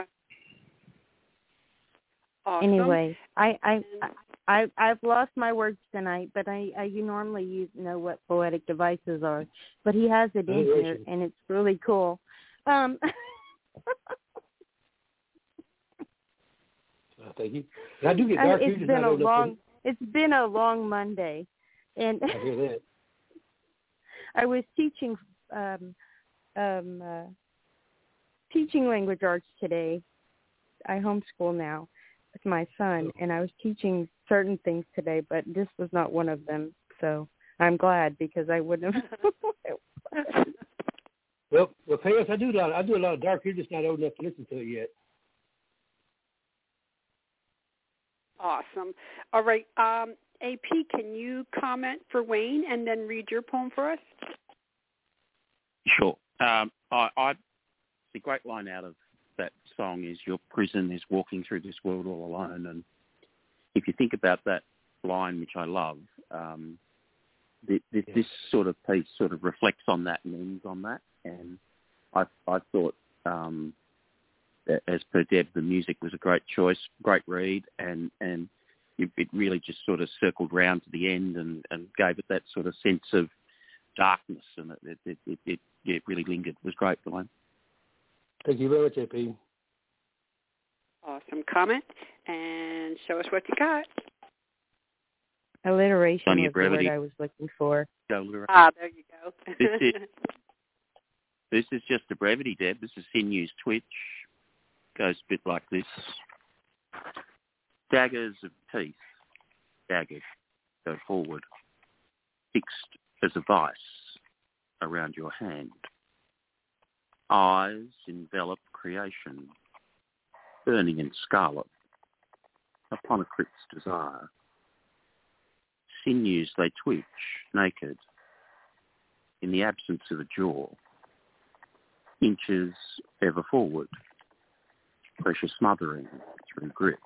Awesome. Anyway, I I I I've lost my words tonight, but I, I you normally use know what poetic devices are, but he has it in here, and it's really cool. Um, uh, thank you. And I do get dark. It's been a long. It's been a long Monday, and I hear that. I was teaching um, um, uh, teaching language arts today. I homeschool now with my son, and I was teaching certain things today, but this was not one of them. So I'm glad, because I wouldn't have. well, well, parents, I do a lot. I do a lot of dark. You're just not old enough to listen to it yet. Awesome. All right. Um, A P, can you comment for Wayne and then read your poem for us? Sure. Um, I, I, the great line out of that song is, your prison is walking through this world all alone. And if you think about that line, which I love, um, the, the, this sort of piece sort of reflects on that and ends on that. And I, I thought, um, that as per Deb, the music was a great choice, great read, and, and it, it really just sort of circled round to the end and, and gave it that sort of sense of darkness, and it it, it, it, it really lingered. It was great, the line. Thank you very much, A P. Awesome comment, and show us what you got. Alliteration Plenty was of brevity. the word I was looking for. Ah, there you go. this, is, this is just a brevity, Deb. This is Sinew's Twitch. Goes a bit like this. Daggers of teeth, daggers go forward, fixed as a vice around your hand. Eyes envelop creation, burning in scarlet upon a crypt's desire. Sinews they twitch, naked, in the absence of a jaw, inches ever forward, pressure smothering through grip,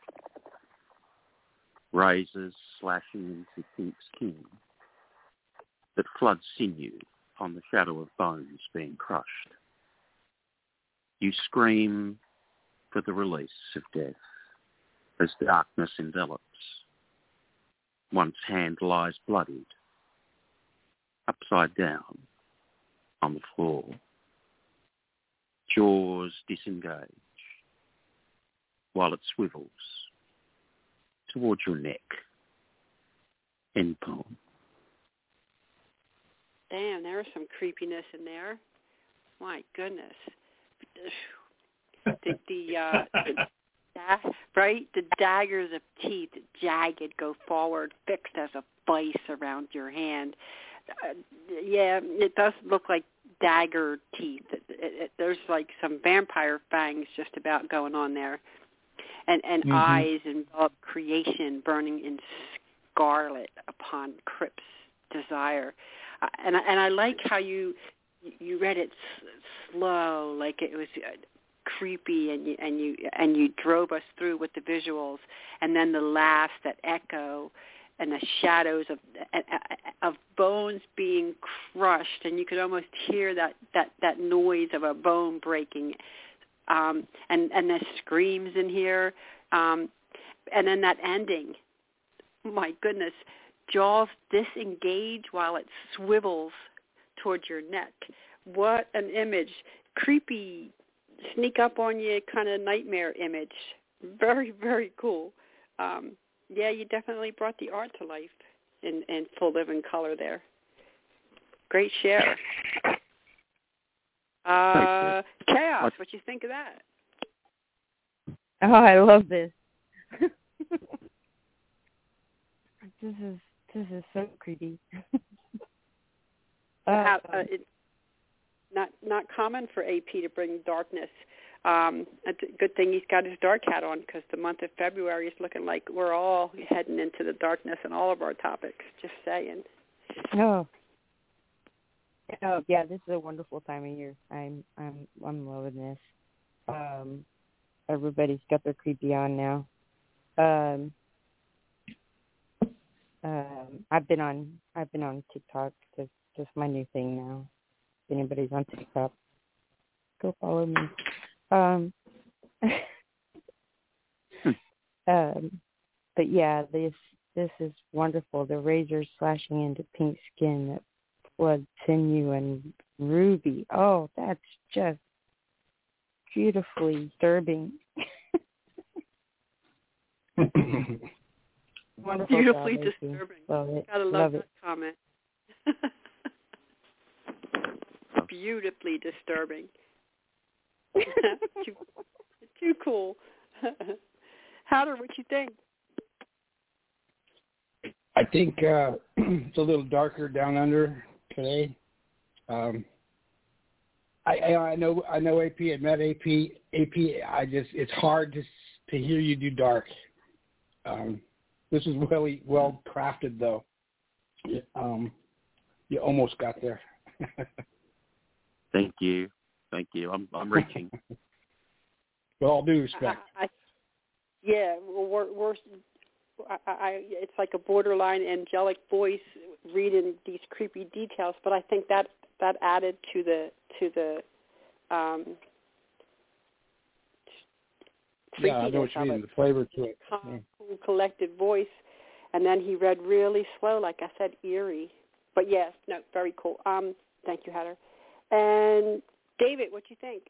razors slashing into pink skin that floods sinew on the shadow of bones being crushed. You scream for the release of death as darkness envelops. One's hand lies bloodied, upside down on the floor. Jaws disengage while it swivels towards your neck. End poem. Damn, there was some creepiness in there. My goodness. The, the, uh, the da- right, the daggers of teeth, jagged, go forward, fixed as a vice around your hand. Uh, yeah, it does look like dagger teeth. It, it, it, there's like some vampire fangs just about going on there, and and mm-hmm. eyes envelop creation, burning in scarlet upon Crypt's desire. Uh, and I, and I like how you you read it s- slow, like it was uh, creepy, and you and you and you drove us through with the visuals, and then the laughs that echo, and the shadows of of bones being crushed, and you could almost hear that, that, that noise of a bone breaking, um, and and the screams in here, um, and then that ending. My goodness, jaws disengage while it swivels towards your neck. What an image! Creepy, sneak up on you kind of nightmare image. Very, very cool. Um, Yeah, you definitely brought the art to life in, in full living color there. Great share. Uh, Chaos, what you think of that? Oh, I love this. this is this is so creepy. uh, uh, uh, it's not not common for A P to bring darkness. Um, it's a good thing he's got his dark hat on, because the month of February is looking like we're all heading into the darkness in all of our topics. Just saying. Oh. Oh yeah, this is a wonderful time of year. I'm I'm I'm loving this. Um, everybody's got their creepy on now. Um, um, I've been on I've been on TikTok. That's just my new thing now. If anybody's on TikTok, go follow me. Um, um, but yeah, this this is wonderful. The razors slashing into pink skin that floods sinew and ruby. Oh, that's just beautifully disturbing. Wonderful Beautifully job, disturbing. Love it. Gotta love, love that it. comment. Beautifully disturbing. too, too cool. Howder, what you think? I think uh, it's a little darker down under today. Um, I, I, I know I know A P. I met A P. A P. I just it's hard to to hear you do dark. Um, this is really well crafted, though. Um, you almost got there. Thank you, thank you. I'm I'm reaching. With all due respect. I, I, yeah, well, we're, we're I, I, it's like a borderline angelic voice reading these creepy details, but I think that that added to the to the um, yeah, I know what you mean. The flavor to it. Calm, yeah. collected voice, and then he read really slow, like I said, eerie. But yes, no, very cool. Um, thank you, Heather. And David, what do you think?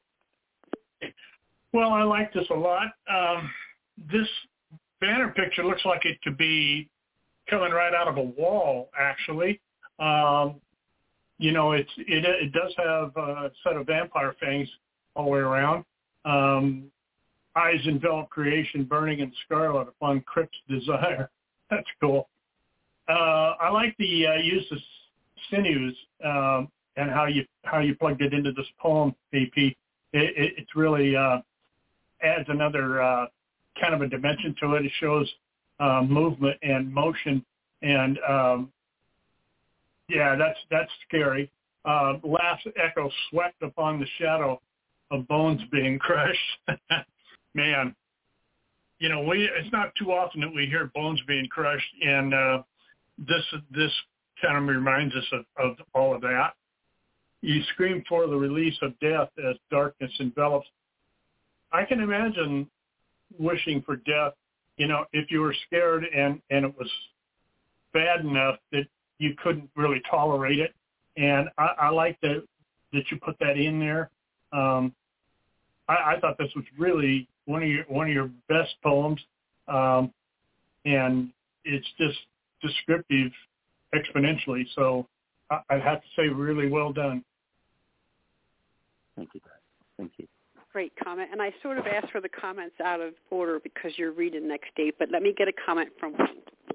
Well, I like this a lot. Um, this banner picture looks like it could be coming right out of a wall, actually. Um, you know, it's it, it does have a set of vampire fangs all the way around. Um, eyes envelop creation, burning in scarlet upon Crypt's desire. That's cool. Uh, I like the uh, use of sinews um, and how you how you plugged it into this poem, A P. It, it, it's really uh, adds another uh, kind of a dimension to it. It shows uh, movement and motion, and um, yeah, that's that's scary. Uh, last echo swept upon the shadow of bones being crushed. Man, you know, we it's not too often that we hear bones being crushed, and uh, this this kind of reminds us of, of all of that. You scream for the release of death as darkness envelops. I can imagine wishing for death, you know, if you were scared and, and it was bad enough that you couldn't really tolerate it. And I, I like that that you put that in there. Um, I, I thought this was really one of your one of your best poems, um, and it's just descriptive exponentially. So I, I have to say, really well done. Thank you, Dad. Thank you. Great comment. And I sort of asked for the comments out of order because you're reading next day, but let me get a comment from Wayne.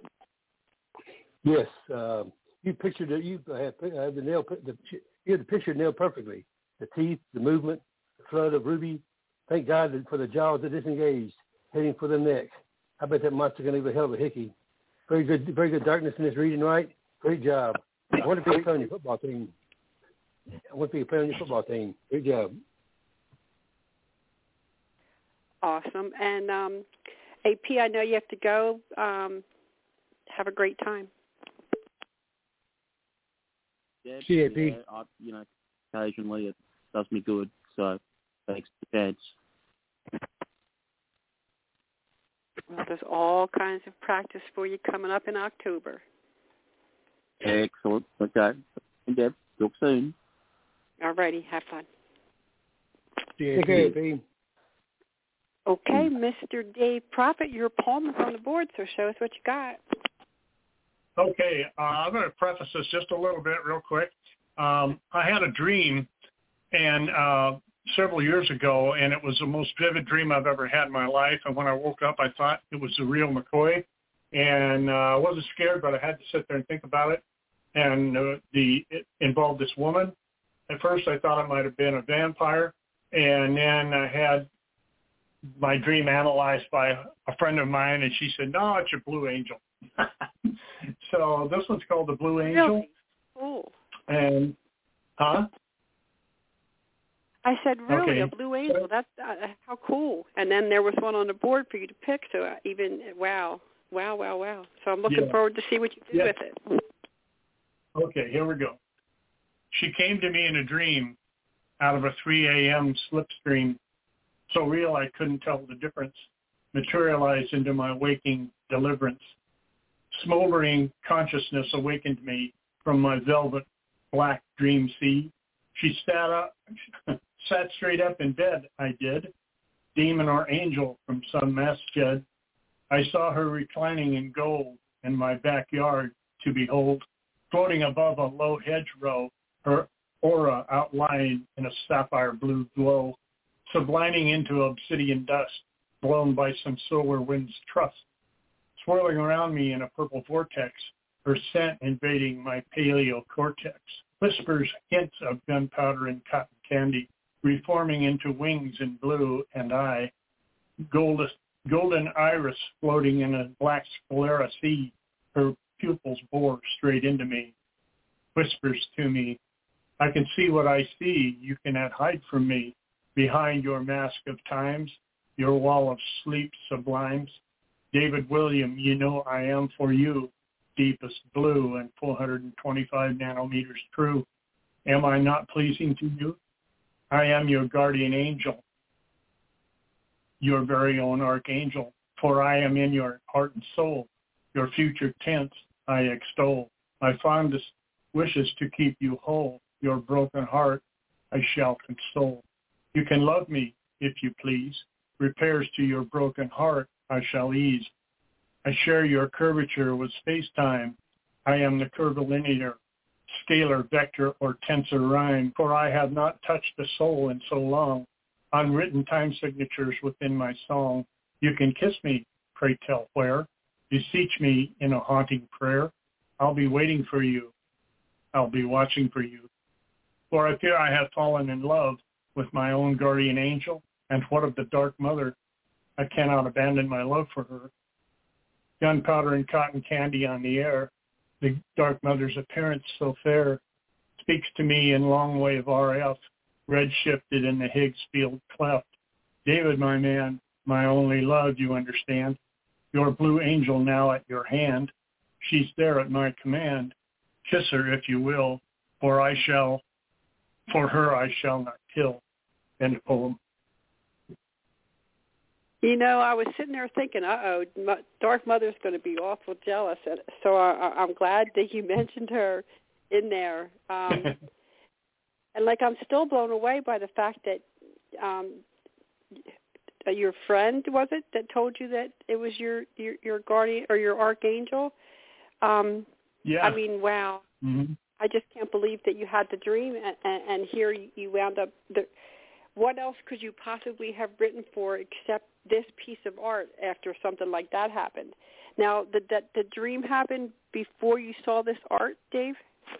Yes, uh, you pictured it. You have, have the nail. The, you had the picture nailed perfectly. The teeth, the movement, the flood of ruby. Thank God for the jaws that disengaged, heading for the neck. I bet that monster can leave a hell of a hickey. Very good, very good darkness in this reading, right? Great job. I wonder if you could play on your football team. I wonder if you could play on your football team. Great job. Awesome. And um, A P, I know you have to go. Um, have a great time. Yeah, See you, A P. Yeah, I, you know, occasionally it does me good, so thanks to the chance. Well, there's all kinds of practice for you coming up in October. Excellent. Okay. Yeah, talk soon. All righty. Have fun. See you, A P. Okay, Mister Dave Prophet, your poem is on the board, so show us what you got. Okay, uh, I'm going to preface this just a little bit real quick. Um, I had a dream and uh, several years ago, and it was the most vivid dream I've ever had in my life. And when I woke up, I thought it was the real McCoy. And uh, I wasn't scared, but I had to sit there and think about it. And uh, the it involved this woman. At first, I thought it might have been a vampire. And then I had my dream analyzed by a friend of mine, and she said, no, it's your Blue Angel. So this one's called the Blue Angel. Really? Cool. And, huh? I said, really, Okay. a Blue Angel? That's uh, how cool. And then there was one on the board for you to pick, so I even, wow, wow, wow, wow. So I'm looking Yeah. forward to see what you do Yeah. with it. Okay, here we go. She came to me in a dream out of a three a.m. slipstream, so real I couldn't tell the difference, materialized into my waking deliverance. Smoldering consciousness awakened me from my velvet black dream sea. She sat up, sat straight up in bed, I did, demon or angel from some masjid. I saw her reclining in gold in my backyard to behold, floating above a low hedgerow, her aura outlined in a sapphire blue glow, sublining into obsidian dust, blown by some solar wind's trust, swirling around me in a purple vortex, her scent invading my paleo cortex, whispers, hints of gunpowder and cotton candy, reforming into wings in blue, and I, golden, golden iris floating in a black sclera sea, her pupils bore straight into me, whispers to me, I can see what I see, you cannot hide from me, behind your mask of times, your wall of sleep sublimes. David William, you know I am for you, deepest blue and four hundred twenty-five nanometers true. Am I not pleasing to you? I am your guardian angel, your very own archangel, for I am in your heart and soul. Your future tense I extol. My fondest wishes to keep you whole. Your broken heart I shall console. You can love me if you please. Repairs to your broken heart I shall ease. I share your curvature with space-time. I am the curvilinear, scalar, vector, or tensor rhyme, for I have not touched the soul in so long. Unwritten time signatures within my song. You can kiss me, pray tell where. Beseech me in a haunting prayer. I'll be waiting for you. I'll be watching for you. For I fear I have fallen in love with my own guardian angel, And what of the dark mother? I cannot abandon my love for her. Gunpowder and cotton candy on the air. The dark mother's appearance so fair speaks to me in long wave R F, red shifted in the Higgsfield cleft. David, my man, my only love, you understand. Your blue angel now at your hand. She's there at my command. Kiss her if you will, for I shall, for her I shall not kill. End of poem. You know, I was sitting there thinking, uh-oh, Dark Mother's going to be awful jealous. And so I, I'm glad that you mentioned her in there. Um, and, like, I'm still blown away by the fact that um, your friend, was it, that told you that it was your, your, your guardian or your archangel? Um, yeah. I mean, wow. Mm-hmm. I just can't believe that you had the dream, and, and, and here you wound up. The, what else could you possibly have written for except this piece of art after something like that happened? Now, did that the dream happen before you saw this art, Dave?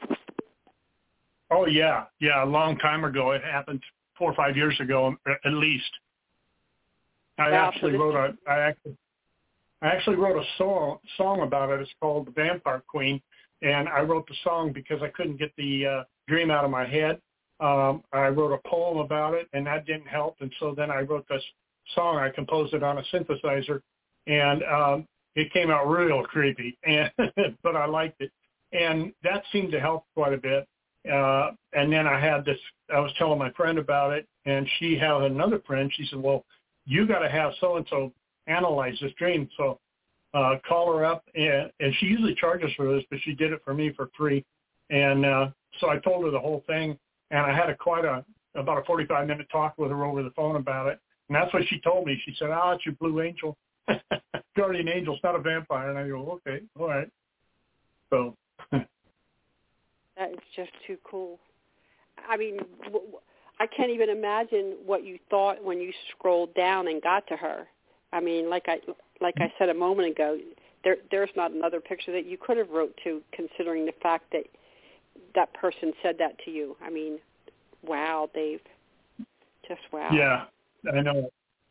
Oh yeah, yeah, a long time ago. It happened four or five years ago, at least. I wow, actually so wrote a. I actually, I actually wrote a song song about it. It's called "The Vampire Queen," and I wrote the song because I couldn't get the uh, dream out of my head. Um, I wrote a poem about it, and that didn't help. And so then I wrote this song. I composed it on a synthesizer, and um, it came out real creepy. And but I liked it, and that seemed to help quite a bit. Uh, and then I had this. I was telling my friend about it, and she had another friend. She said, "Well, you got to have so and so analyze this dream." So uh, call her up, and, and she usually charges for this, but she did it for me for free. And uh, so I told her the whole thing. And I had a quite a about a forty-five minute talk with her over the phone about it, and that's what she told me. She said, "Ah, oh, it's your blue angel, guardian angel. It's not a vampire." And I go, "Okay, all right." So that is just too cool. I mean, I can't even imagine what you thought when you scrolled down and got to her. I mean, like I like I said a moment ago, there there's not another picture that you could have wrote to, considering the fact that that person said that to you. I mean, wow, Dave. Just wow. Yeah, I know.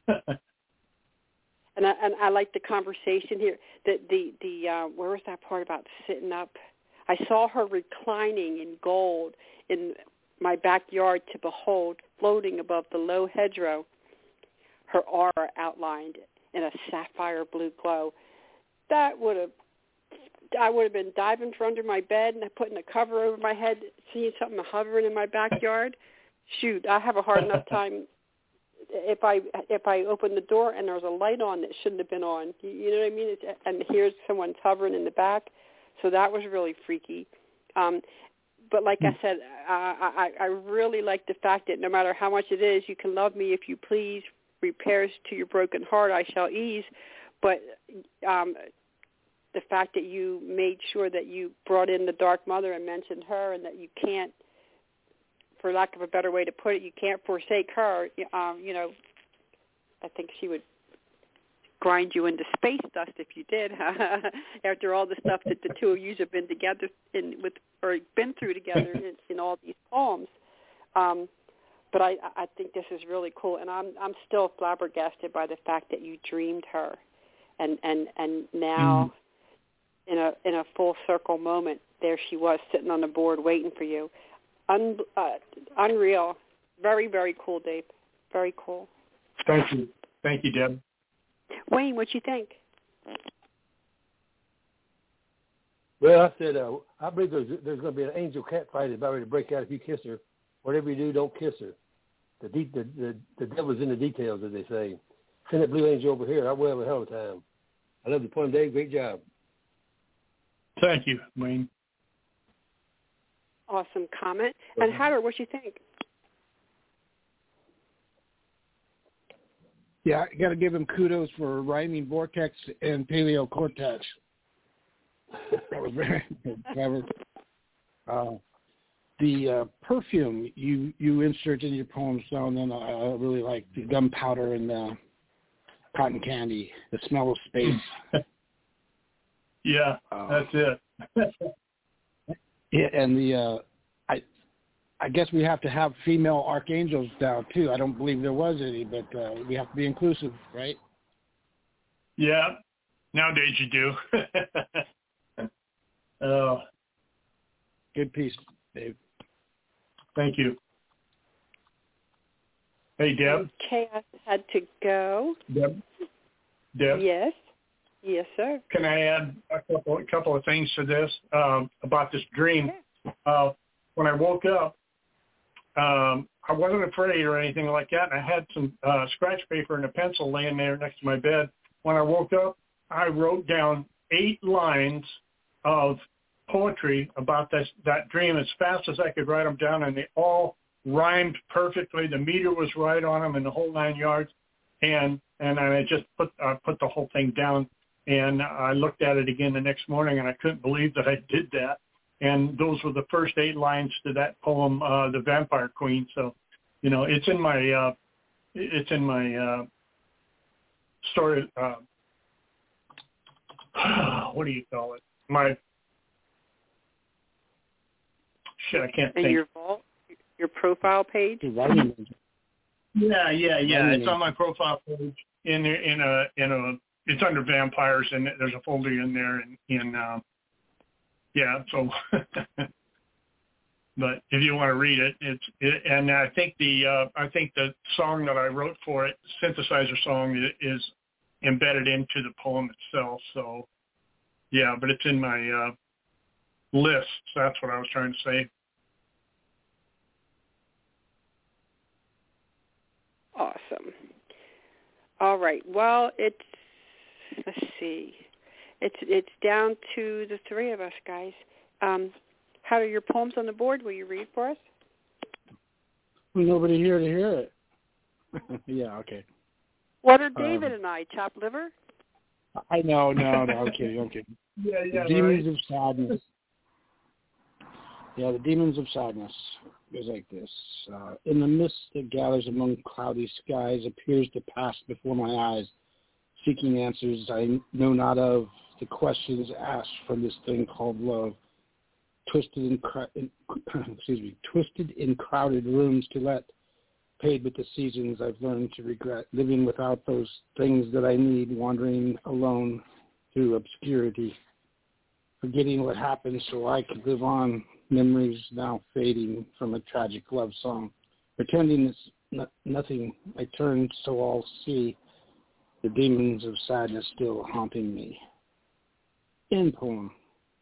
and I and I like the conversation here. The the the uh, where was that part about sitting up? I saw her reclining in gold in my backyard to behold, floating above the low hedgerow, her aura outlined in a sapphire blue glow. That would have I would have been diving for under my bed and putting a cover over my head, seeing something hovering in my backyard. Shoot, I have a hard enough time if I if I open the door and there's a light on that shouldn't have been on. You, you know what I mean? It's, and here's someone hovering in the back. So that was really freaky. Um, but like I said, I, I, I really like the fact that no matter how much it is, you can love me if you please. Repairs to your broken heart I shall ease. But um, the fact that you made sure that you brought in the Dark Mother and mentioned her, and that you can't, for lack of a better way to put it, you can't forsake her. Um, you know, I think she would grind you into space dust if you did. After all the stuff that the two of you have been together in with, or been through together in, in all these poems. Um, but I, I think this is really cool, and I'm I'm still flabbergasted by the fact that you dreamed her, and and and now. Mm. In a in a full circle moment, there she was sitting on the board waiting for you. Un, uh, unreal. Very, very cool, Dave. Very cool. Thank you. Thank you, Deb. Wayne, what you think? Well, I said, uh, I believe there's, there's going to be an angel cat fight that's about ready to break out if you kiss her. Whatever you do, don't kiss her. The, de- the, the, the devil's in the details, as they say. Send that blue angel over here. I will have a hell of a time. I love the poem, Dave. Great job. Thank you, Wayne. Awesome comment. And Hatter, what you think? Yeah, I got to give him kudos for rhyming vortex and paleo cortex. That was very clever. Uh, the uh, perfume you, you insert in your poems now and then, I really like the gunpowder and the cotton candy, the smell of space. Yeah, uh, that's it. Yeah, and the uh, I I guess we have to have female archangels down too. I don't believe there was any, but uh, we have to be inclusive, right? Yeah, nowadays you do. uh, Good piece, Dave. Thank you. Hey, Deb. Chaos had to go. Deb. Deb. Yes. Yes, sir. Can I add a couple, a couple of things to this um, about this dream? Yeah. Uh, when I woke up, um, I wasn't afraid or anything like that, and I had some uh, scratch paper and a pencil laying there next to my bed. When I woke up, I wrote down eight lines of poetry about this, that dream as fast as I could write them down, and they all rhymed perfectly. The meter was right on them and the whole nine yards, and and I just put uh, put the whole thing down. And I looked at it again the next morning, and I couldn't believe that I did that. And those were the first eight lines to that poem, uh, "The Vampire Queen." So, you know, it's in my uh, it's in my uh, story. Uh, what do you call it? My shit, I can't and think. your vault, your profile page. Yeah, yeah, yeah. It's on my profile page in in a in a. It's under vampires, and there's a folder in there, and in uh, yeah. So, but if you want to read it, it's it, and I think the uh, I think the song that I wrote for it, synthesizer song, is embedded into the poem itself. So, yeah, but it's in my uh, list. So that's what I was trying to say. Awesome. All right. Well, it's. Let's see. It's it's down to the three of us, guys. Um, how are your poems on the board? Will you read for us? Well, nobody here to hear it. Yeah, okay. What are David um, and I? Chopped liver? I know, no, no, I'm kidding, I'm kidding. Yeah, yeah. The demons right. of sadness. Yeah, the demons of sadness goes like this. Uh, in the mist that gathers among cloudy skies appears to pass before my eyes, seeking answers I know not of, the questions asked from this thing called love, twisted in, in excuse me, twisted in crowded rooms to let, paid with the seasons I've learned to regret, living without those things that I need, wandering alone through obscurity, forgetting what happened so I could live on, memories now fading from a tragic love song, pretending it's no, nothing I turn so I'll see, the demons of sadness still haunting me. End poem.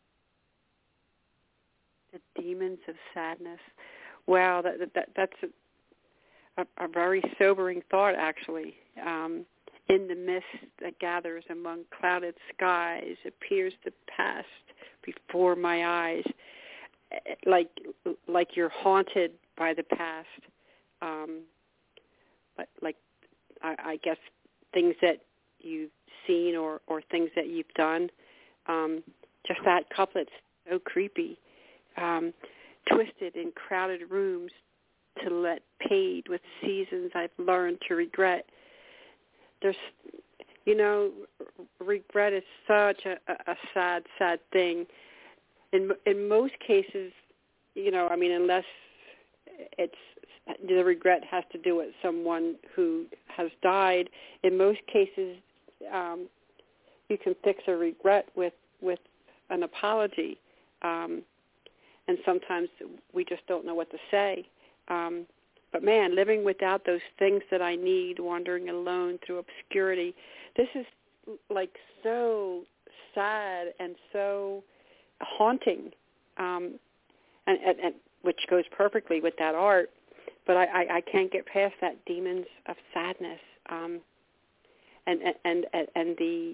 The demons of sadness. Wow, that, that that's a, a, a very sobering thought, actually. Um, in the mist that gathers among clouded skies appears the past before my eyes, like like you're haunted by the past. Um, but like I, I guess. Things that you've seen or, or things that you've done. Um, just that couplet's so creepy. Um, twisted in crowded rooms to let paid with seasons I've learned to regret. There's, you know, regret is such a, a sad, sad thing. In in most cases, you know, I mean, unless it's the regret has to do with someone who has died. In most cases, um, you can fix a regret with, with an apology. Um, and sometimes we just don't know what to say. Um, but, man, living without those things that I need, wandering alone through obscurity, this is, like, so sad and so haunting, um, and, and, and which goes perfectly with that art. But I, I, I can't get past that demons of sadness, um, and, and and and the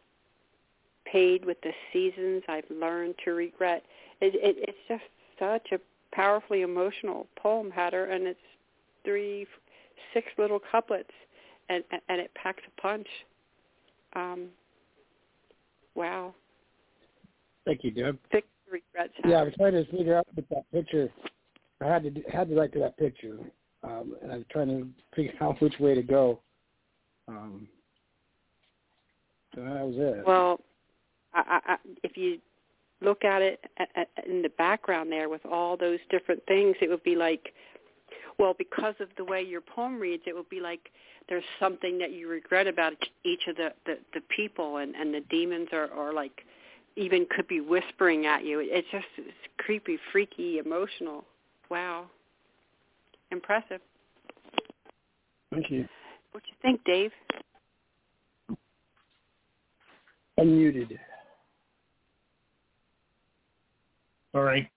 paid with the seasons I've learned to regret. It, it, it's just such a powerfully emotional poem, Hatter, and it's three, six little couplets, and and it packs a punch. Um, wow. Thank you, Deb. Six regrets. Yeah, I was trying to figure out with that picture. I had to had to write to that picture, um, and I was trying to figure out which way to go. Um, so that was it. Well, I, I, if you look at it at, at, in the background there with all those different things, it would be like, well, because of the way your poem reads, it would be like there's something that you regret about each of the, the, the people, and, and the demons are, are like even could be whispering at you. It's just it's creepy, freaky, emotional. Wow. Impressive. Thank you. What do you think, Dave? Unmuted. Sorry.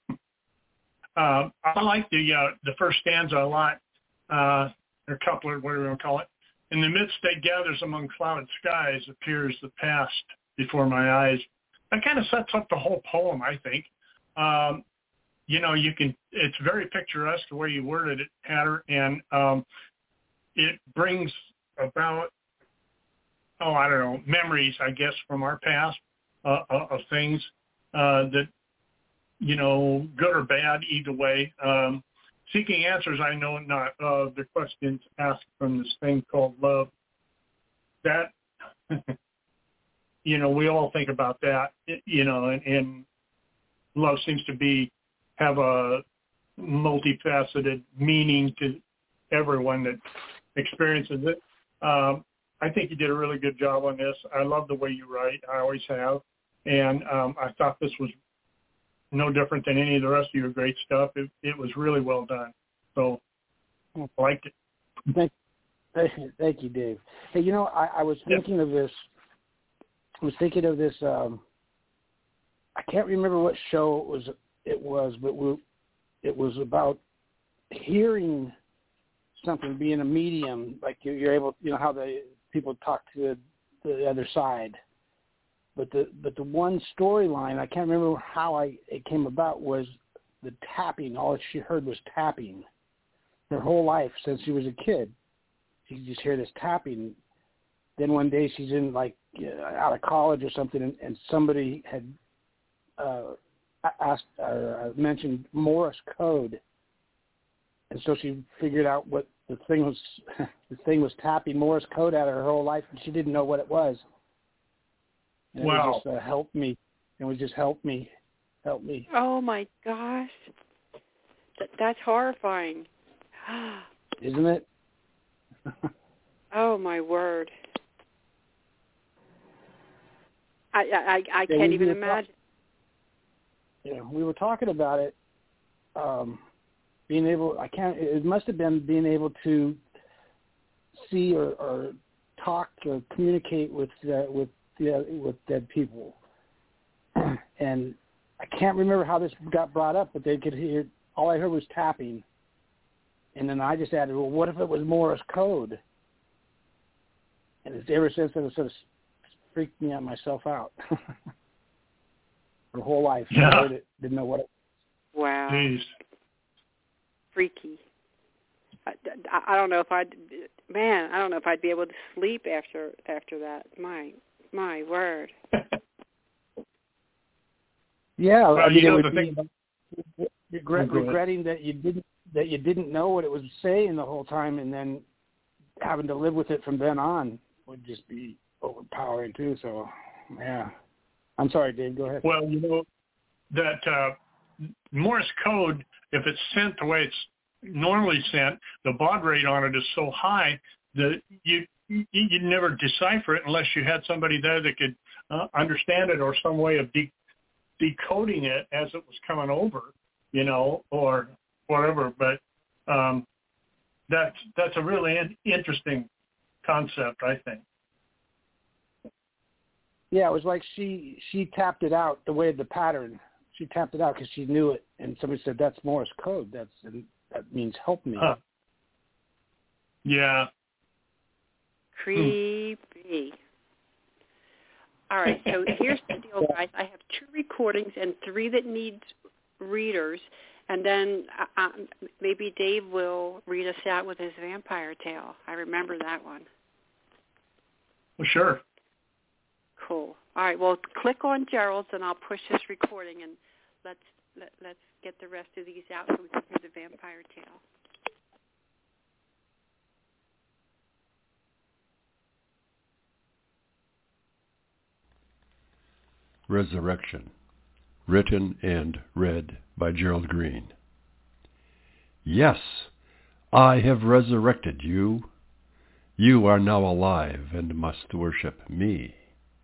uh, I like the uh, the first stanza a lot, uh, or couplet, whatever you want to call it. In the midst that gathers among clouded skies appears the past before my eyes. That kind of sets up the whole poem, I think. Um, you know, you can. It's very picturesque the way you worded it, Hatter, and um, it brings about, oh, I don't know, memories, I guess, from our past uh, of things uh, that, you know, good or bad, either way. Um, seeking answers, I know not, uh, the questions asked from this thing called love. That, you know, we all think about that, you know, and, and love seems to be, have a multifaceted meaning to everyone that experiences it. Um, I think you did a really good job on this. I love the way you write. I always have. And um, I thought this was no different than any of the rest of your great stuff. It, it was really well done. So I liked it. Thank, thank, thank you, Dave. Hey, you know, I, I was thinking yep. of this. I was thinking of this. Um, I can't remember what show it was. It was, but we, it was about hearing something, being a medium, like you're, you're able, you know, how the people talk to the, the other side. But the but the one storyline, I can't remember how I it came about, was the tapping. All she heard was tapping her whole life since she was a kid. She could just hear this tapping. Then one day she's in like out of college or something, and, and somebody had uh, asked or uh, mentioned Morse code, and so she figured out what the thing was. The thing was tapping Morse code at her her whole life, and she didn't know what it was. And wow! It just uh, helped me. It would just help me, help me. Oh my gosh, Th- that's horrifying. Isn't it? Oh my word! I I, I yeah, can't we, even we imagine. Talk- yeah, we were talking about it. Um, being able, I can't. It must have been being able to see or, or talk or communicate with uh, with uh, with dead people. And I can't remember how this got brought up, but they could hear. All I heard was tapping, and then I just added, "Well, what if it was Morse code?" And it's ever since then, it sort of freaked me out myself out. Her whole life, yeah. I heard it, didn't know what it was. Wow. Jeez. Freaky. I, I don't know if I'd, man, I don't know if I'd be able to sleep after after that. My my word. Yeah, well, I mean, you know, it would the be thing... regret, regretting that you didn't that you didn't know what it was saying the whole time, and then having to live with it from then on would just be overpowering too. So, yeah. I'm sorry, Dave. Go ahead. Well, you know that uh, Morse code, if it's sent the way it's normally sent, the baud rate on it is so high that you you never decipher it unless you had somebody there that could uh, understand it, or some way of de- decoding it as it was coming over, you know, or whatever. But um, that's that's a really in- interesting concept, I think. Yeah, it was like she she tapped it out the way the pattern. She tapped it out because she knew it, and somebody said that's Morse code. That's that means help me. Huh. Yeah. Creepy. Hmm. All right, so here's the deal, guys. I have two recordings and three that need readers, and then uh, maybe Dave will read us out with his vampire tale. I remember that one. Well, sure. Cool. All right. Well, click on Gerald's, and I'll push this recording, and let's let, let's get the rest of these out so we can hear the vampire tale. Resurrection. written and read by Gerald Green. Yes, I have resurrected you. You are now alive and must worship me.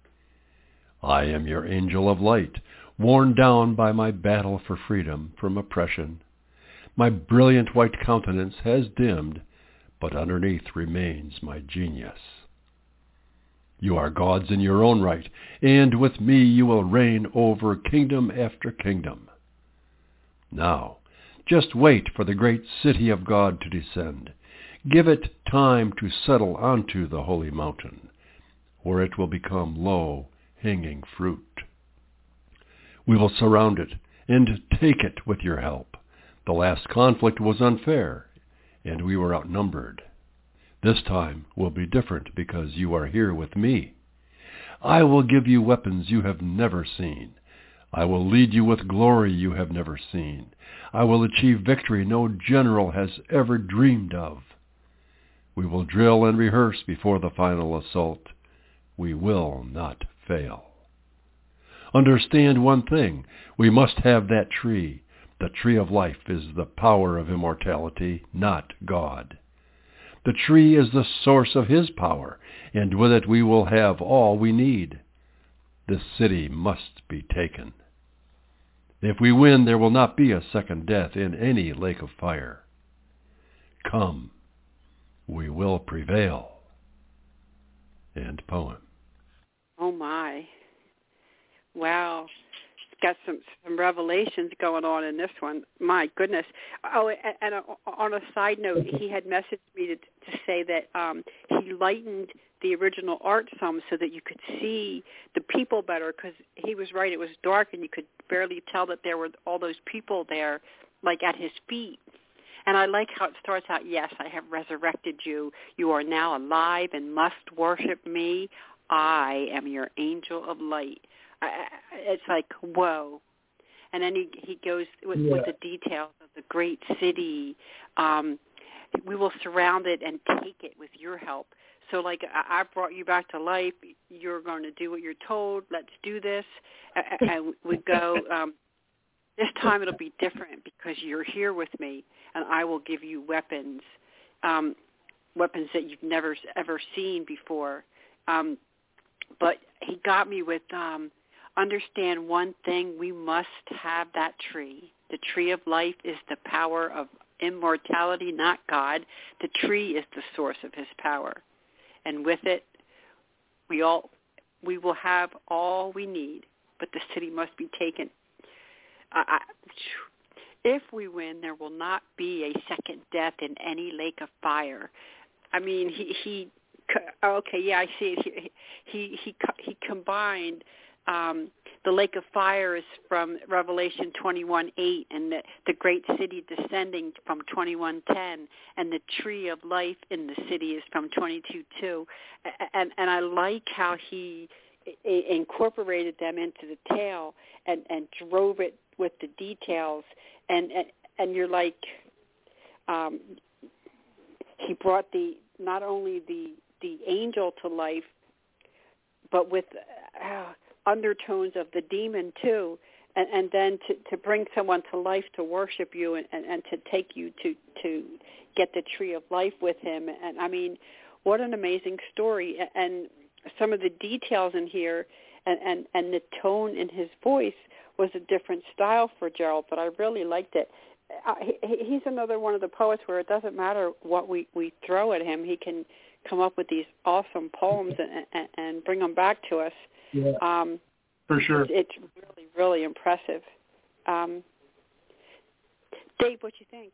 I am your angel of light, worn down by my battle for freedom from oppression. My brilliant white countenance has dimmed, but underneath remains my genius. You are gods in your own right, and with me you will reign over kingdom after kingdom. Now, just wait for the great city of God to descend. Give it time to settle onto the holy mountain, where it will become low-hanging fruit. We will surround it and take it with your help. The last conflict was unfair, and we were outnumbered. This time will be different because you are here with me. I will give you weapons you have never seen. I will lead you with glory you have never seen. I will achieve victory no general has ever dreamed of. We will drill and rehearse before the final assault. We will not fail. Understand one thing. We must have that tree. The tree of life is the power of immortality, not God. The tree is the source of his power, and with it we will have all we need. This city must be taken. If we win, there will not be a second death in any lake of fire. Come, we will prevail. End poem. Oh my. Wow. Got some some revelations going on in this one. My goodness. Oh, and, and on a side note, he had messaged me to, to say that um, he lightened the original art some so that you could see the people better, because he was right. It was dark, and you could barely tell that there were all those people there, like at his feet. And I like how it starts out, yes, I have resurrected you. You are now alive and must worship me. I am your angel of light. I, it's like, whoa. And then he he goes with, yeah. with the details of the great city. Um, we will surround it and take it with your help. So, like, I, I brought you back to life. You're going to do what you're told. Let's do this. And we go, um, this time it'll be different because you're here with me, and I will give you weapons, um, weapons that you've never ever seen before. Um, but he got me with... Um, Understand one thing, we must have that tree. The tree of life is the power of immortality, not God. The tree is the source of his power. And with it, we all we will have all we need, but the city must be taken. Uh, I, if we win, there will not be a second death in any lake of fire. I mean, he, he okay, yeah, I see it. He, he, he, he combined... Um, the lake of fire is from Revelation twenty-one eight, and the, the great city descending from twenty-one ten, and the tree of life in the city is from twenty-two two. And, and I like how he incorporated them into the tale and, and drove it with the details. And, and, and you're like, um, he brought the not only the, the angel to life, but with... Uh, undertones of the demon too, and, and then to, to bring someone to life to worship you and, and, and to take you to, to get the tree of life with him. And I mean, what an amazing story. And some of the details in here and, and, and the tone in his voice was a different style for Gerald, but I really liked it. Uh, he, he's another one of the poets where it doesn't matter what we, we throw at him. He can come up with these awesome poems and, and, and bring them back to us. Yeah, um, for sure. It's really, really impressive. Um, Dave, what you think?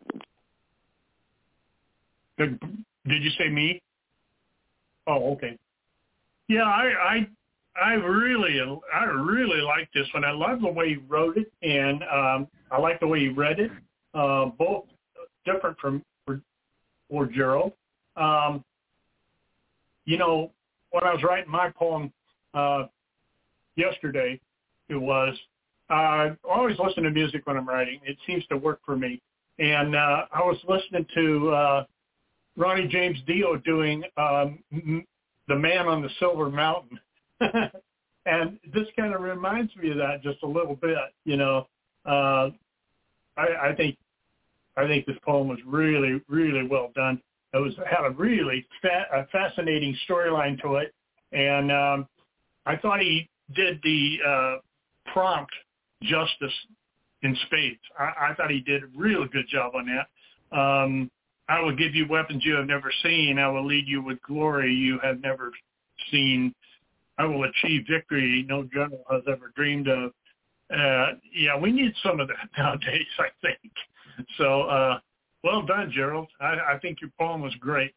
Did, did you say me? Oh, okay. Yeah, I, I, I really, I really like this one. I love the way he wrote it, and um, I like the way he read it. Uh, both different from for, for Gerald. Um, you know, when I was writing my poem. Uh, yesterday, it was, uh, I always listen to music when I'm writing. It seems to work for me. And uh, I was listening to uh, Ronnie James Dio doing um, The Man on the Silver Mountain. and And this kind of reminds me of that just a little bit. You know, uh, I, I think I think this poem was really, really well done. It was had a really fa- a fascinating storyline to it, and um, I thought he did the uh, prompt justice in spades. I, I thought he did a real good job on that. Um, I will give you weapons you have never seen. I will lead you with glory you have never seen. I will achieve victory no general has ever dreamed of. Uh, yeah, we need some of that nowadays, I think. So, uh, well done, Gerald. I, I think your poem was great.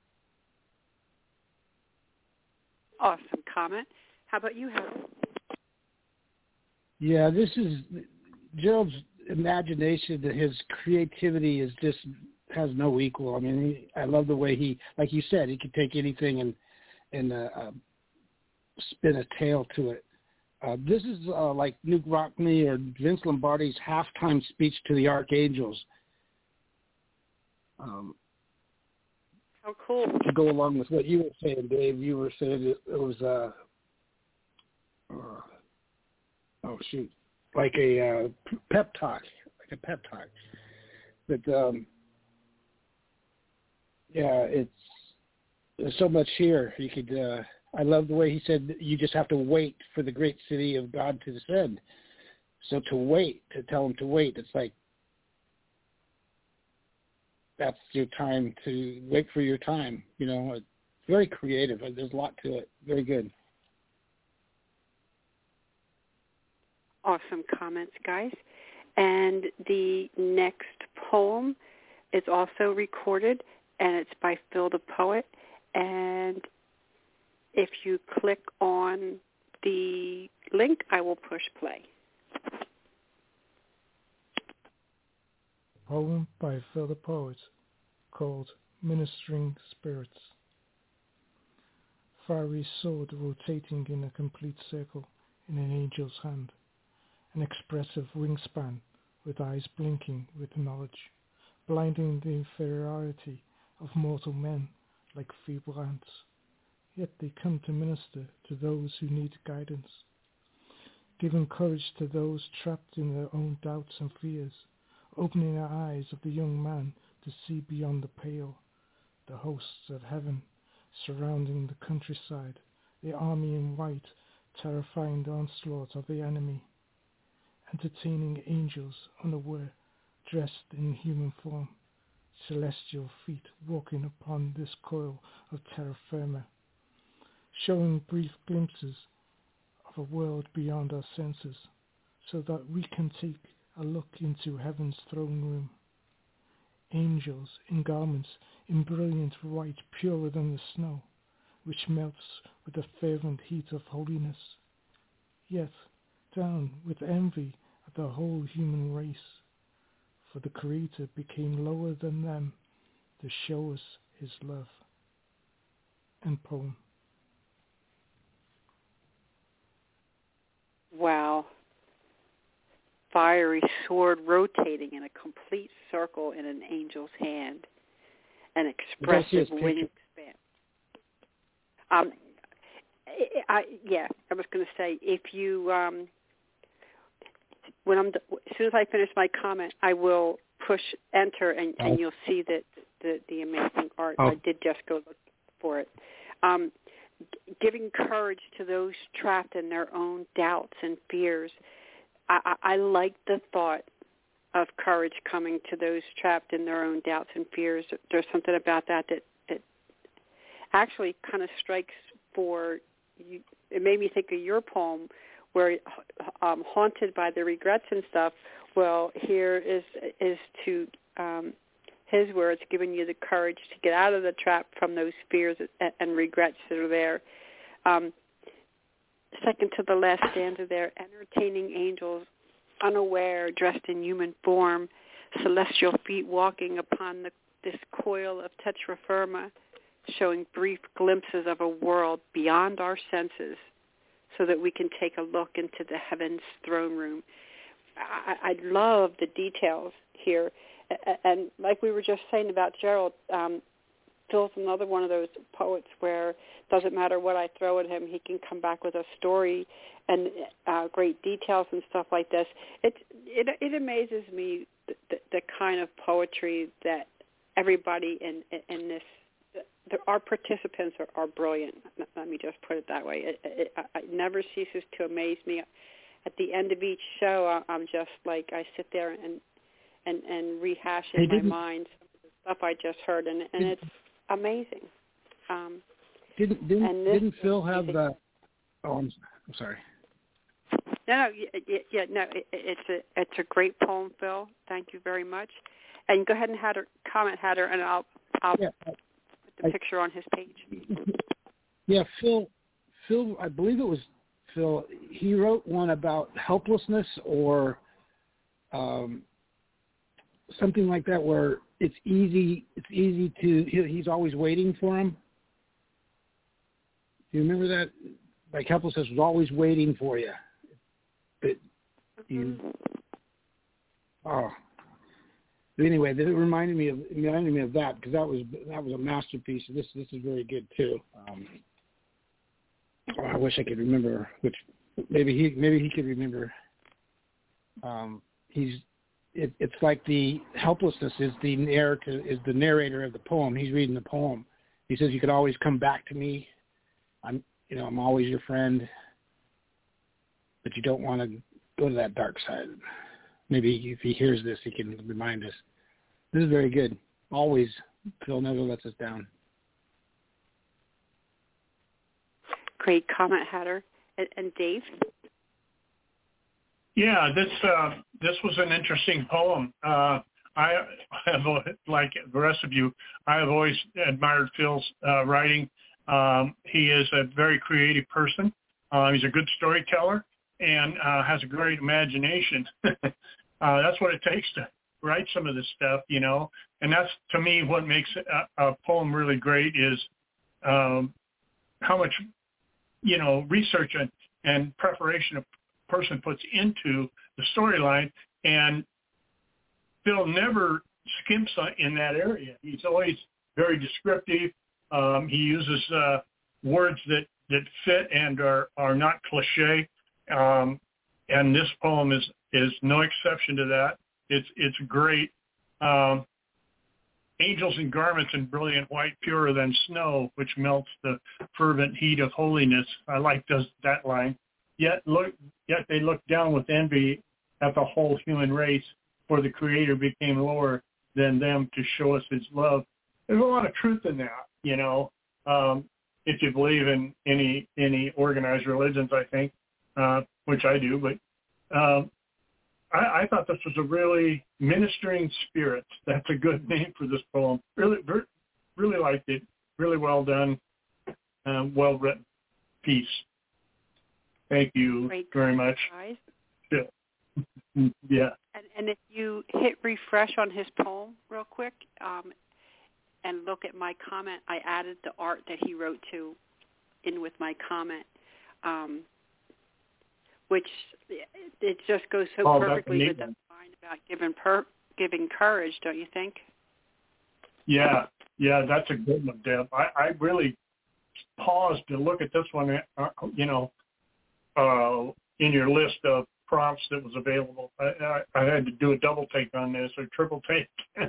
Awesome comment. How about you, Harold? Yeah, this is Gerald's imagination. His creativity is just has no equal. I mean, he, I love the way he, like you said, he could take anything and and uh, uh, spin a tale to it. Uh, this is uh, like Newt Rockney or Vince Lombardi's halftime speech to the Archangels. Um, How cool. To go along with what you were saying, Dave, you were saying it, it was, uh, uh, oh, shoot, like a uh, pep talk, like a pep talk. But, um, yeah, it's there's so much here. You could, uh, I love the way he said you just have to wait for the great city of God to descend. So to wait, to tell him to wait, it's like, that's your time to wait for your time. You know, it's very creative. There's a lot to it. Very good. Awesome comments, guys. And the next poem is also recorded, and it's by Phil the Poet. And if you click on the link, I will push play. Poem by Phil the Poet called Ministering Spirits. Fiery sword rotating in a complete circle in an angel's hand. An expressive wingspan with eyes blinking with knowledge, blinding the inferiority of mortal men like feeble ants. Yet they come to minister to those who need guidance, giving courage to those trapped in their own doubts and fears, opening the eyes of the young man to see beyond the pale, the hosts of heaven surrounding the countryside, the army in white terrifying the onslaught of the enemy, entertaining angels unaware, dressed in human form, celestial feet walking upon this coil of terra firma, showing brief glimpses of a world beyond our senses, so that we can take a look into heaven's throne room. Angels in garments in brilliant white, purer than the snow, which melts with the fervent heat of holiness, yet down with envy at the whole human race, for the Creator became lower than them to show us his love. End poem. Wow. Fiery sword rotating in a complete circle in an angel's hand. An expressive wingspan. Um, I, I, yeah, I was going to say, if you, um, when I'm, as soon as I finish my comment, I will push enter, and, and you'll see that the, the amazing art. Oh. I did just go look for it. Um, giving courage to those trapped in their own doubts and fears. I, I, I like the thought of courage coming to those trapped in their own doubts and fears. There's something about that that, that actually kind of strikes for you. It made me think of your poem where um, haunted by the regrets and stuff. Well, here is is to um, his words, giving you the courage to get out of the trap from those fears and, and regrets that are there. Um, second to the last stanza there, entertaining angels, unaware, dressed in human form, celestial feet walking upon the, this coil of terra firma, showing brief glimpses of a world beyond our senses so that we can take a look into the heavens throne room. I, I love the details here. And like we were just saying about Gerald, um, Phil's another one of those poets where doesn't matter what I throw at him, he can come back with a story and uh, great details and stuff like this. It it, it amazes me the, the, the kind of poetry that everybody in in this. The, our participants are, are brilliant. Let me just put it that way. It, it, it never ceases to amaze me. At the end of each show, I'm just like I sit there and and, and rehash in my mind some of the stuff I just heard, and and it's amazing. Um, didn't didn't, and this, didn't Phil have the? Oh, I'm, I'm sorry. No, no, yeah, yeah no. It, it's a it's a great poem, Phil. Thank you very much. And go ahead and Hatter, comment, Hatter, and I'll I'll yeah, put the I, picture on his page. Yeah, Phil. Phil, I believe it was Phil. He wrote one about helplessness or um, something like that, where it's easy. It's easy to. He, he's always waiting for him. Do you remember that? Like helplessness was always waiting for you. But you. Oh. But anyway, it reminded me of it reminded me of that because that was that was a masterpiece. This this is very good too. Um, oh, I wish I could remember which. Maybe he maybe he could remember. Um, he's it, it's like the helplessness is the narrative is the narrator of the poem. He's reading the poem. He says you could always come back to me. I'm you know I'm always your friend, but you don't want to go to that dark side. Maybe if he hears this, he can remind us. This is very good. Always, Phil never lets us down. Great comment, Hatter. And, and Dave? Yeah, this uh, this was an interesting poem. Uh, I have, like the rest of you, I have always admired Phil's uh, writing. Um, he is a very creative person. Uh, he's a good storyteller and uh, has a great imagination. Uh, that's what it takes to write some of this stuff, you know. And that's, to me, what makes a, a poem really great is um, how much, you know, research and, and preparation a person puts into the storyline. And Phil never skimps in that area. He's always very descriptive. Um, he uses uh, words that, that fit and are, are not cliche. Um, and this poem is is no exception to that. It's it's great. Um, Angels in garments in brilliant white, purer than snow, which melts the fervent heat of holiness. I like those, that line. Yet look, yet they look down with envy at the whole human race, for the Creator became lower than them to show us His love. There's a lot of truth in that, you know. Um, if you believe in any any organized religions, I think, uh, which I do, but. Um, I, I thought this was a really ministering spirit. That's a good name for this poem. Really, really liked it. Really well done, um, well written piece. Thank you Great very much. Guys. Yeah. yeah. And, and if you hit refresh on his poem real quick um, and look at my comment, I added the art that he wrote to in with my comment. Um, which it just goes so oh, perfectly with that line about giving per, giving courage, don't you think? Yeah, yeah, that's a good one, Deb. I, I really paused to look at this one, uh, you know, uh, in your list of prompts that was available. I, I, I had to do a double take on this, or triple take.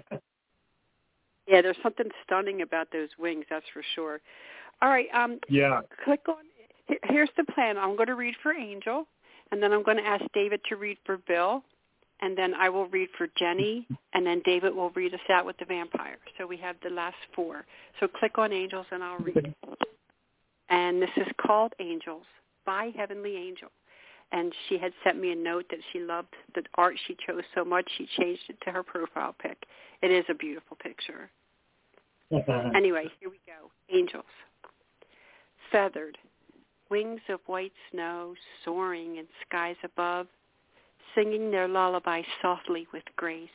Yeah, there's something stunning about those wings, that's for sure. All right, um, yeah. click on, here's the plan. I'm going to read for Angel. And then I'm going to ask David to read for Bill, and then I will read for Jenny, and then David will read us out with the vampire. So we have the last four. So click on Angels, and I'll read. And this is called Angels by Heavenly Angel. And she had sent me a note that she loved the art she chose so much, she changed it to her profile pic. It is a beautiful picture. Anyway, here we go. Angels. Feathered. Wings of white snow soaring in skies above, singing their lullaby softly with grace.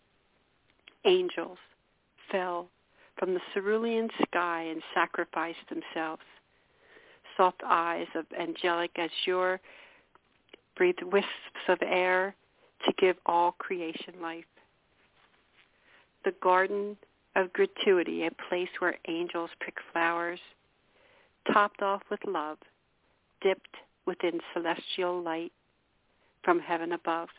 Angels fell from the cerulean sky and sacrificed themselves. Soft eyes of angelic azure breathed wisps of air to give all creation life. The garden of gratuity, a place where angels pick flowers, topped off with love, dipped within celestial light from heaven above.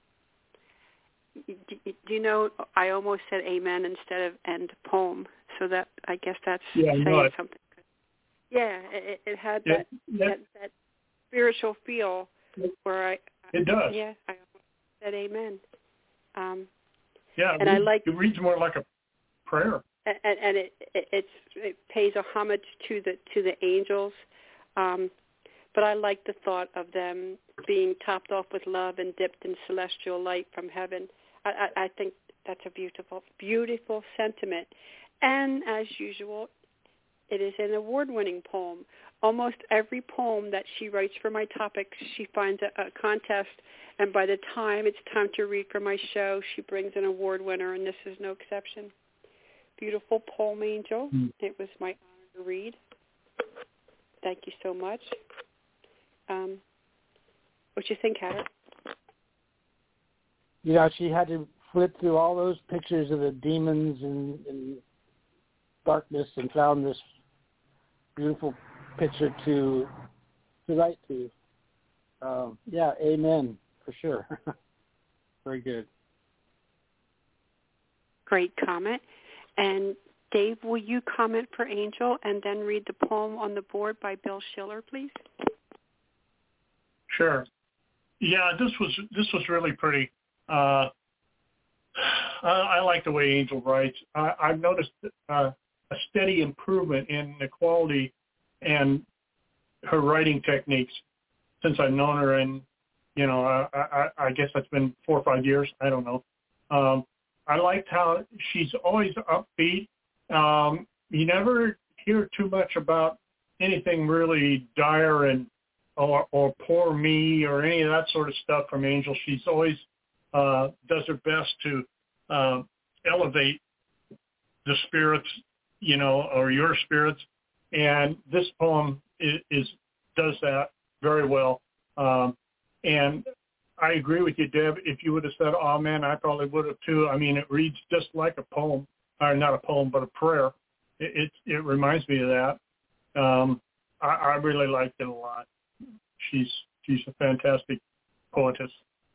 Do you know, I almost said amen instead of end poem, so that I guess that's yeah, saying no, something. Yeah, it, it had yeah, that, yeah. that that spiritual feel where I it does. Yeah, I almost said amen. Um, yeah, and it, I like it reads more like a prayer, and, and it, it it's it pays a homage to the to the angels. Um, but I like the thought of them being topped off with love and dipped in celestial light from heaven. I, I, I think that's a beautiful, beautiful sentiment. And as usual, it is an award-winning poem. Almost every poem that she writes for my topics, she finds a, a contest, and by the time it's time to read for my show, she brings an award winner, and this is no exception. Beautiful poem, Angel. Mm. It was my honor to read. Thank you so much. Um, what do you think, Hatter? You know, she had to flip through all those pictures of the demons and, and darkness and found this beautiful picture to to write to. Um, yeah, amen, for sure. Very good. Great comment. And Dave, will you comment for Angel and then read the poem on the board by Bill Schiller, please? Sure. Yeah, this was this was really pretty. Uh, I, I like the way Angel writes. I, I've noticed uh, a steady improvement in the quality and her writing techniques since I've known her, and you know, I, I, I guess that's been four or five years. I don't know. Um, I liked how she's always upbeat. Um, you never hear too much about anything really dire and or, or poor me or any of that sort of stuff from Angel. She's always uh, does her best to uh, elevate the spirits, you know, or your spirits. And this poem is, is does that very well. Um, and I agree with you, Deb. If you would have said amen, I probably would have too. I mean, it reads just like a poem, or not a poem, but a prayer. It it, it reminds me of that. Um, I, I really liked it a lot. She's she's a fantastic poetess.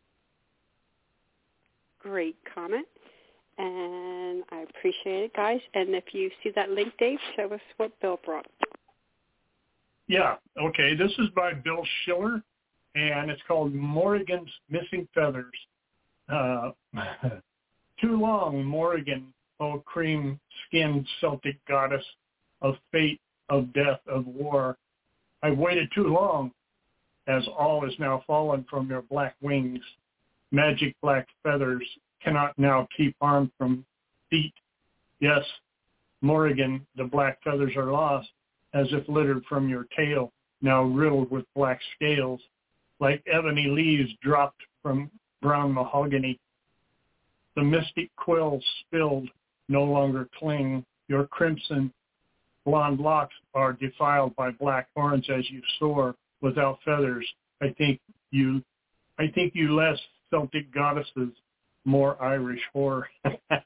Great comment, and I appreciate it, guys. And if you see that link, Dave, show us what Bill brought. Yeah, okay. This is by Bill Schiller, and it's called Morrigan's Missing Feathers. Uh, too long, Morrigan, oh cream-skinned Celtic goddess of fate, of death, of war. I've waited too long, as all is now fallen from your black wings. Magic black feathers cannot now keep arm from feet. Yes, Morrigan, the black feathers are lost, as if littered from your tail, now riddled with black scales, like ebony leaves dropped from brown mahogany. The mystic quills spilled no longer cling. Your crimson blonde locks are defiled by black horns as you soar without feathers. I think you, I think you less Celtic goddesses, more Irish whore. uh,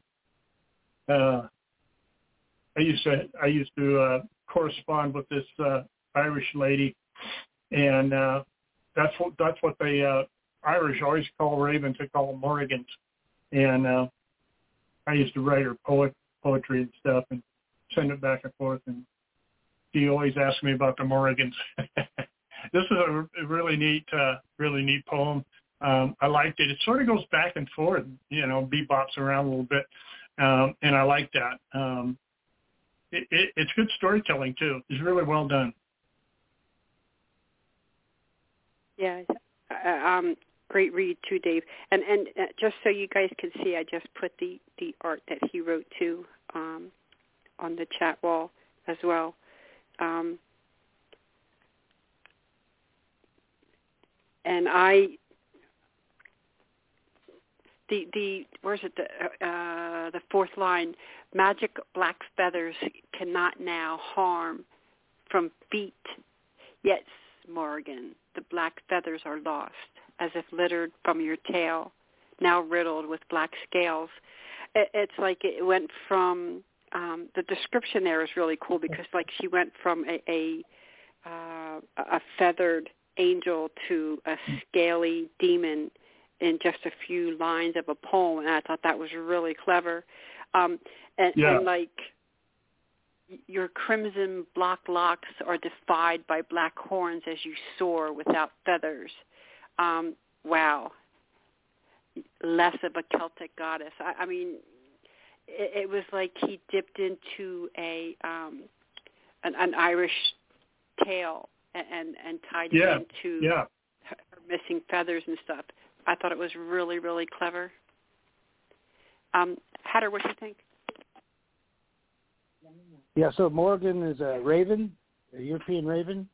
I used to, I used to uh, correspond with this uh, Irish lady, and uh, that's what that's what they uh, Irish always call ravens. They call them Morrigans, and uh, I used to write her poet poetry and stuff and send it back and forth, and she always asked me about the Morrigans. This is a, a really neat, uh, really neat poem. Um, I liked it. It sort of goes back and forth, you know, bebops around a little bit, um, and I like that. Um, it, it, it's good storytelling too. It's really well done. Yeah, uh, um, great read too, Dave. And and uh, just so you guys can see, I just put the, the art that he wrote too um, on the chat wall as well. Um, and I. The the where's it the uh, the fourth line? Magic black feathers cannot now harm from feet. Yes, Morrigan, the black feathers are lost, as if littered from your tail, now riddled with black scales. it, it's like it went from um, the description there is really cool because like she went from a a, uh, a feathered angel to a scaly demon in just a few lines of a poem, and I thought that was really clever. Um, and, yeah. and like your crimson black locks are defied by black horns as you soar without feathers. Um, wow. Less of a Celtic goddess. I, I mean, it, it was like he dipped into a um, an, an Irish tale and and, and tied yeah. it into yeah. her missing feathers and stuff. I thought it was really, really clever. Um, Hatter, what do you think? Yeah, so Morgan is a raven, a European raven.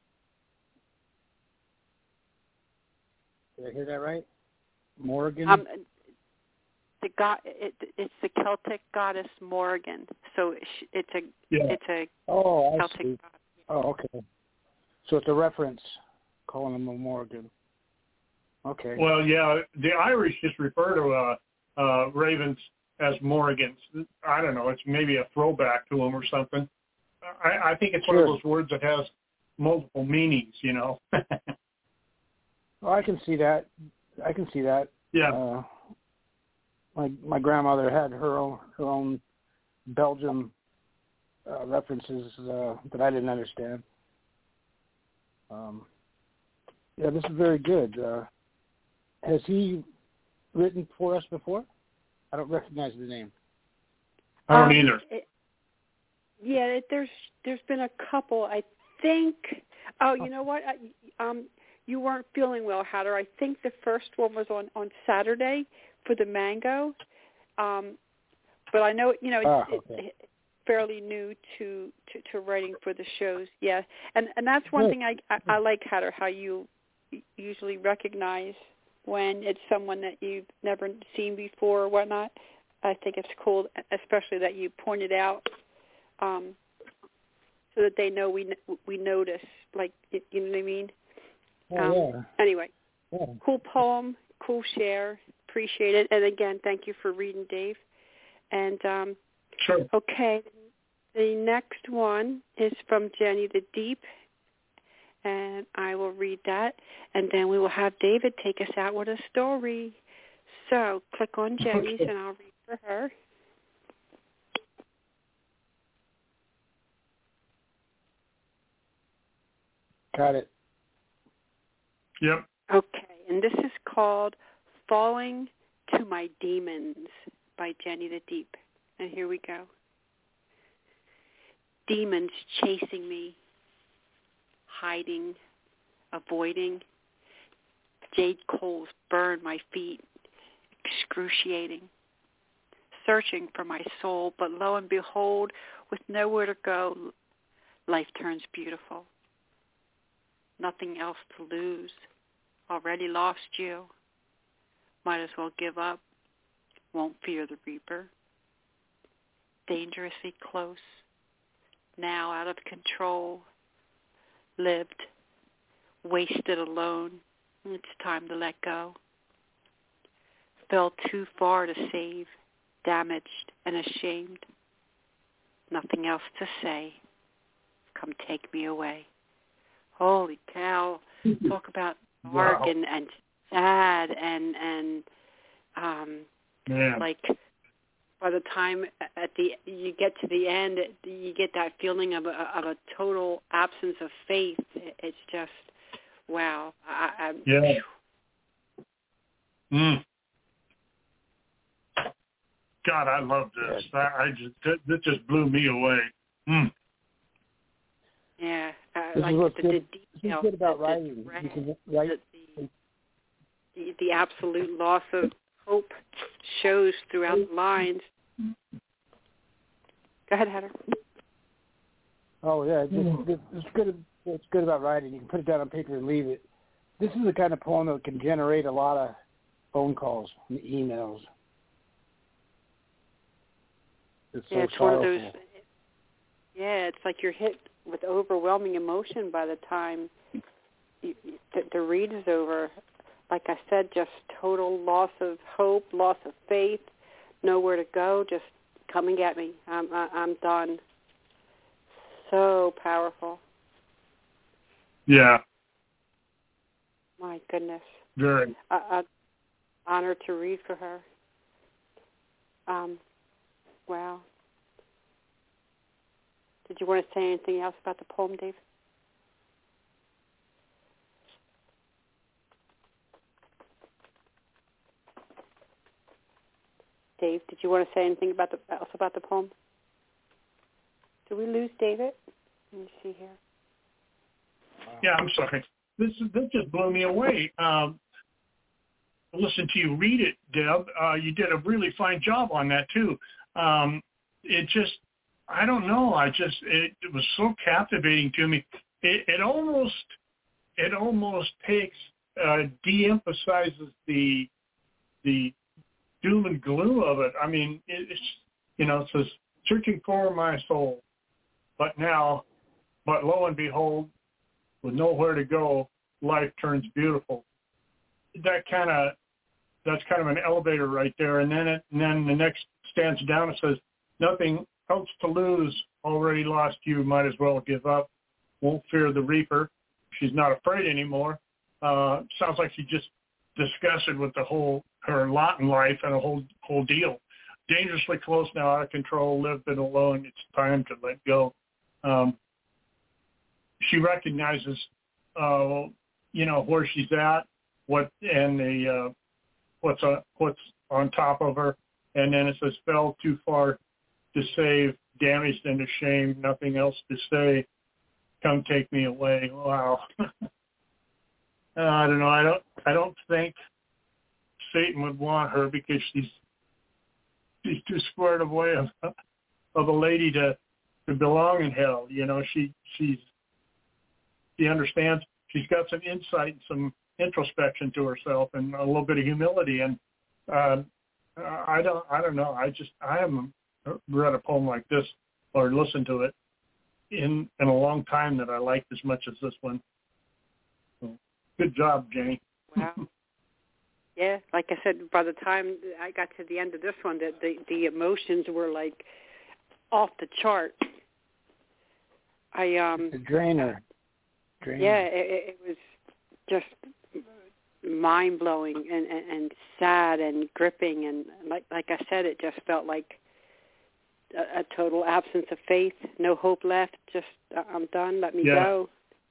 Did I hear that right? Morgan? Um, the god, it, it's the Celtic goddess Morgan. So it's a yeah. it's a oh, I Celtic see. goddess. Oh, okay. So it's a reference calling him a Morgan. Okay. Well, yeah, the Irish just refer to uh, uh, ravens as Morgans. I don't know. It's maybe a throwback to them or something. I, I think it's sure. one of those words that has multiple meanings, you know. Oh, I can see that. I can see that. Yeah. Uh, my my grandmother had her own her own Belgium uh, references uh, that I didn't understand. Um, yeah, this is very good. Uh, has he written for us before? I don't recognize the name. I don't um, either. It, yeah, it, there's there's been a couple. I think. Oh, you know what? I, um, you weren't feeling well, Hatter. I think the first one was on, on Saturday for the mango. Um, but I know, you know, it's, ah, okay. it's fairly new to, to, to writing for the shows. Yeah. And and that's one Good. thing I, I, I like, Hatter, how you usually recognize when it's someone that you've never seen before or whatnot. I think it's cool, especially that you pointed out um, so that they know we we notice, like, you know what I mean? Oh, Um, yeah. Anyway, yeah. cool poem, cool share, appreciate it. And again, thank you for reading, Dave. And um, sure. Okay, the next one is from Jenny the Deep, and I will read that, and then we will have David take us out with a story. So click on Jenny's, and I'll read for her. Got it. Yep. Okay, and this is called Falling to My Demons by Jenny the Deep. And here we go. Demons chasing me, hiding, avoiding. Jade coals burn my feet, excruciating. Searching for my soul, but lo and behold, with nowhere to go, life turns beautiful. Nothing else to lose. Already lost you. Might as well give up. Won't fear the reaper. Dangerously close. Now out of control. Lived. Wasted alone. It's time to let go. Fell too far to save. Damaged and ashamed. Nothing else to say. Come take me away. Holy cow. Talk about dark Wow. and, and sad and, and um, Man. like by the time at the you get to the end, you get that feeling of a, of a total absence of faith. It's just, wow. I, I, Yeah. Mm. God, I love this. I, I just that, that just blew me away. Mm. Yeah, uh, This like is what's the, good, the this is detail, good about the, writing. the, You can write the, the, the absolute loss of hope shows throughout the lines. Go ahead, Heather. Oh yeah, it's, it's, it's good. It's good about writing. You can put it down on paper and leave it. This is the kind of poem that can generate a lot of phone calls and emails. It's so yeah, it's powerful. one of those. Yeah, it's like you're hit with overwhelming emotion by the time you, the, the read is over. Like I said, just total loss of hope, loss of faith, know where to go, just come and get me. I'm I, I'm done. So powerful. Yeah. My goodness. Very. Uh, uh, honor to read for her. Um, wow. Did you want to say anything else about the poem, Dave? Dave, did you want to say anything about the else about the poem? Did we lose David? Let me see here. Yeah, I'm sorry. This this just blew me away. Um, listen to you read it, Deb. Uh, you did a really fine job on that too. Um, it just, I don't know. I just, it, it was so captivating to me. It, it almost, it almost takes, uh, de-emphasizes the, the doom and gloom of it. I mean, it, it's, you know, it says, searching for my soul, but now, but lo and behold, with nowhere to go, life turns beautiful. That kind of, that's kind of an elevator right there. And then it, and then the next stanza down, it says, nothing else to lose, already lost you, might as well give up. Won't fear the reaper. She's not afraid anymore. Uh, sounds like she just disgusted with the whole, her lot in life and a whole, whole deal. Dangerously close now, out of control, lived it alone. It's time to let go. Um, she recognizes, uh, you know, where she's at, what, and the, uh, what's on, what's on top of her. And then it says, fell too far to save, damaged and ashamed, nothing else to say. Come take me away. Wow. uh, I don't know. I don't, I don't think Satan would want her because she's, she's too squared away of, of a lady to, to belong in hell. You know, she, she's, she understands, she's got some insight and some introspection to herself and a little bit of humility. And uh, I don't, I don't know. I just, I haven't read a poem like this or listened to it in, in a long time that I liked as much as this one. So, good job, Jenny. Wow. Yeah, like I said, by the time I got to the end of this one, the the, the emotions were like off the chart. I um. The drainer. drainer. Yeah, it, it was just mind blowing and, and, and sad and gripping, and like like I said, it just felt like a, a total absence of faith, no hope left. Just I'm done. Let me yeah. go.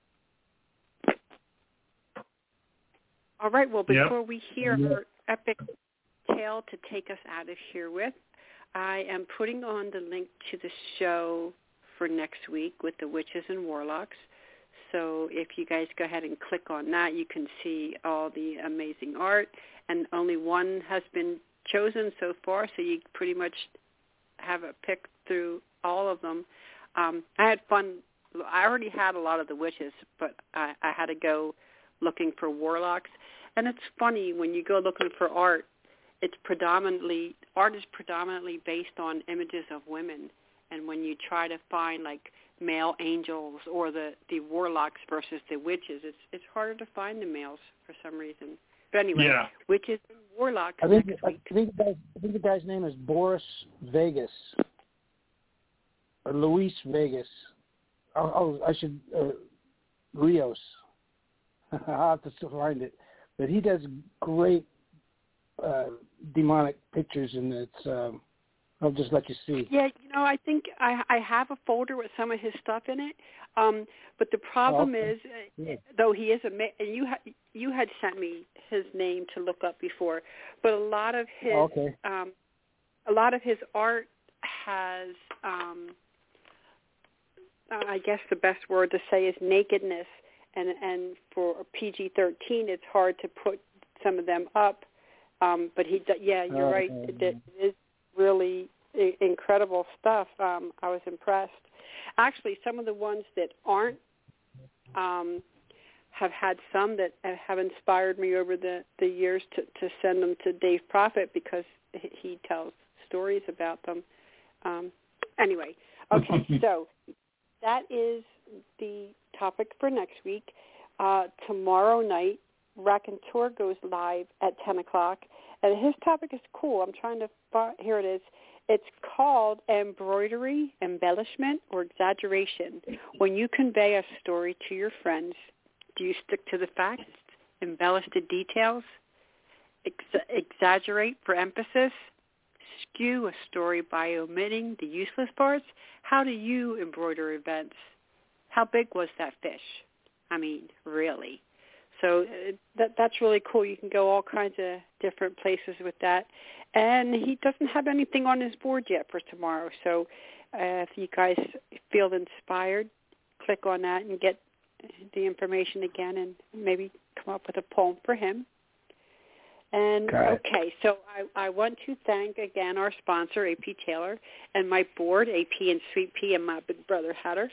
All right. Well, before yep. we hear yep. our epic tale to take us out of here with, I am putting on the link to the show for next week with the Witches and Warlocks. So if you guys go ahead and click on that, you can see all the amazing art. And only one has been chosen so far, so you pretty much have a pick through all of them. Um, I had fun. I already had a lot of the witches, but I, I had to go looking for warlocks. And it's funny, when you go looking for art, it's predominantly, art is predominantly based on images of women. And when you try to find like male angels or the, the warlocks versus the witches, it's it's harder to find the males for some reason. But anyway, yeah. witches and warlocks I think, next I week. think, the guy's, I think the guy's name is Boris Vegas or Luis Vegas. Oh, I should, uh, Rios. I'll have to still find it. But he does great uh, demonic pictures, and it's, um, I'll just let you see. Yeah, you know, I think I, I have a folder with some of his stuff in it. Um, but the problem oh, okay. is, yeah. though he is a, and you ha- you had sent me his name to look up before, but a lot of his, oh, okay. um, a lot of his art has, um, I guess the best word to say is nakedness. And and for P G thirteen, it's hard to put some of them up. Um, but he, yeah, you're right. It, it is really incredible stuff. Um, I was impressed. Actually, some of the ones that aren't um, have had some that have inspired me over the, the years to, to send them to Dave Prophet because he tells stories about them. Um, anyway, okay, so that is the topic for next week. Uh, tomorrow night, Raconteur goes live at ten o'clock, And his topic is cool. I'm trying to find, here it is. It's called embroidery, embellishment, or exaggeration. When you convey a story to your friends, do you stick to the facts, embellish the details, ex- exaggerate for emphasis, skew a story by omitting the useless parts? How do you embroider events? How big was that fish? I mean, really. So uh, that that's really cool. You can go all kinds of different places with that. And he doesn't have anything on his board yet for tomorrow. So uh, if you guys feel inspired, click on that and get the information again and maybe come up with a poem for him. And okay, so I, I want to thank again our sponsor, A P Taylor, and my board, A P and Sweet Pea and my big brother Hatter.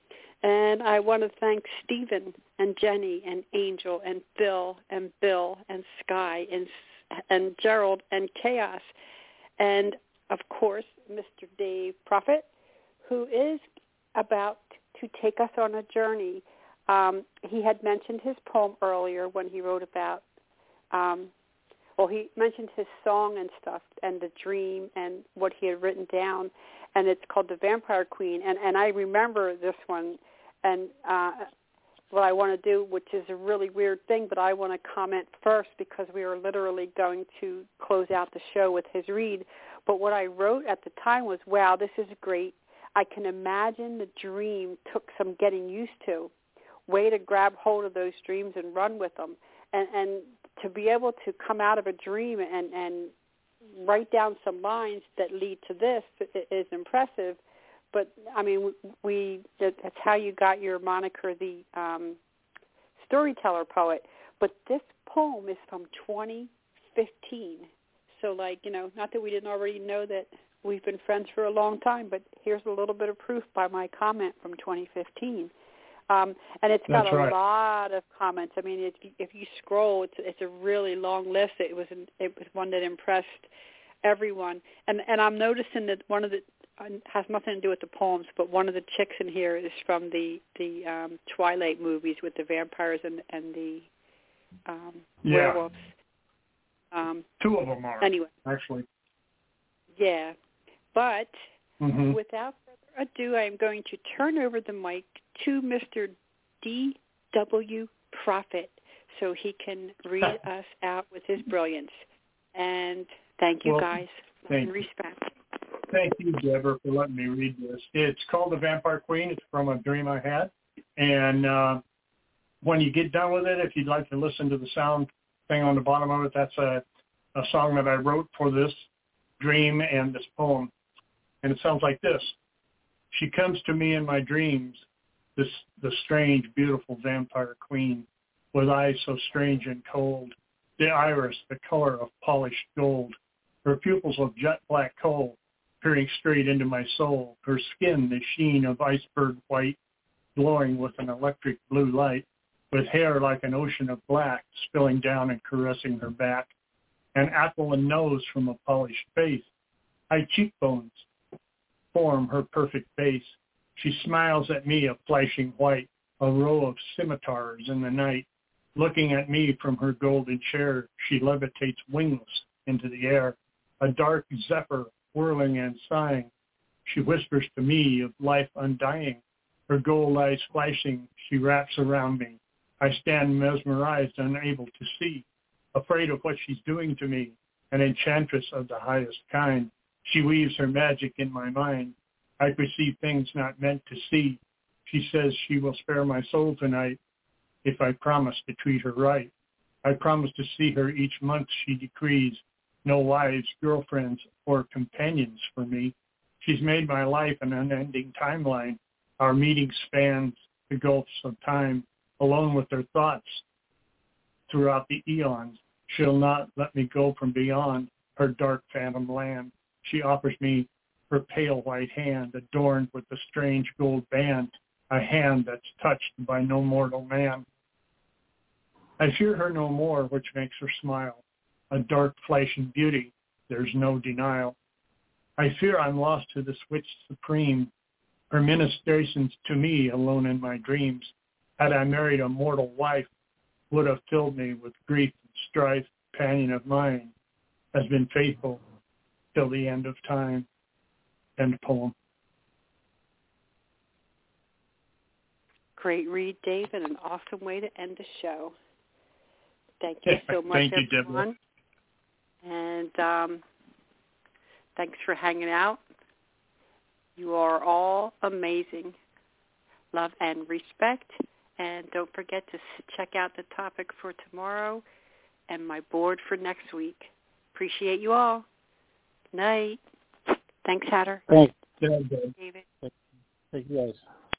And I want to thank Stephen and Jenny and Angel and Phil and Bill and Sky and and Gerald and Chaos. And, of course, Mister Dave Prophet, who is about to take us on a journey. Um, he had mentioned his poem earlier when he wrote about, um, well, he mentioned his song and stuff and the dream and what he had written down, and it's called The Vampire Queen. And, and I remember this one, and uh, what I want to do, which is a really weird thing, but I want to comment first because we are literally going to close out the show with his read. But what I wrote at the time was, wow, this is great. I can imagine the dream took some getting used to. Way to grab hold of those dreams and run with them. And, and to be able to come out of a dream and, and write down some lines that lead to this is impressive. But, I mean, we that's how you got your moniker, the um, storyteller poet. But this poem is from twenty fifteen. So, like, you know, not that we didn't already know that we've been friends for a long time, but here's a little bit of proof by my comment from twenty fifteen. Um, and it's got That's a right. lot of comments. I mean, if you, if you scroll, it's it's a really long list. It was an, it was one that impressed everyone. And and I'm noticing that one of the has nothing to do with the poems, but one of the chicks in here is from the the um, Twilight movies with the vampires and and the um, Yeah. werewolves. Um, Two of them are, anyway, actually. yeah. But Mm-hmm. without further ado, I am going to turn over the mic to Mister D W Prophet so he can read us out with his brilliance. And thank you, Well, guys. thank And you. respect. Thank you, Deborah, for letting me read this. It's called The Vampire Queen. It's from a dream I had. And uh, when you get done with it, if you'd like to listen to the sound thing on the bottom of it, that's a, a song that I wrote for this dream and this poem. And it sounds like this. She comes to me in my dreams, this the strange, beautiful vampire queen, with eyes so strange and cold, the iris the color of polished gold, her pupils of jet black coal, peering straight into my soul, her skin the sheen of iceberg white, glowing with an electric blue light, with hair like an ocean of black, spilling down and caressing her back, an aquiline nose from a polished face, high cheekbones form her perfect base. She smiles at me of flashing white, a row of scimitars in the night. Looking at me from her golden chair, she levitates wingless into the air, a dark zephyr whirling and sighing. She whispers to me of life undying. Her gold eyes flashing, she wraps around me. I stand mesmerized, unable to see, afraid of what she's doing to me, an enchantress of the highest kind. She weaves her magic in my mind. I perceive things not meant to see. She says she will spare my soul tonight if I promise to treat her right. I promise to see her each month, she decrees. No wives, girlfriends, or companions for me. She's made my life an unending timeline. Our meeting spans the gulfs of time, alone with her thoughts throughout the eons. She'll not let me go from beyond her dark phantom land. She offers me her pale white hand, adorned with a strange gold band, a hand that's touched by no mortal man. I fear her no more, which makes her smile, a dark flashing beauty, there's no denial. I fear I'm lost to the switch supreme, her ministrations to me alone in my dreams. Had I married a mortal wife, would have filled me with grief and strife, companion of mine. has been faithful till the end of time. End poem. Great read, Dave, and an awesome way to end the show. Thank you so much, Thank you, everyone. Deborah. And um, thanks for hanging out. You are all amazing. Love and respect. And don't forget to check out the topic for tomorrow and my board for next week. Appreciate you all. Night. Thanks, Hatter. Thanks. David. Thank you, guys.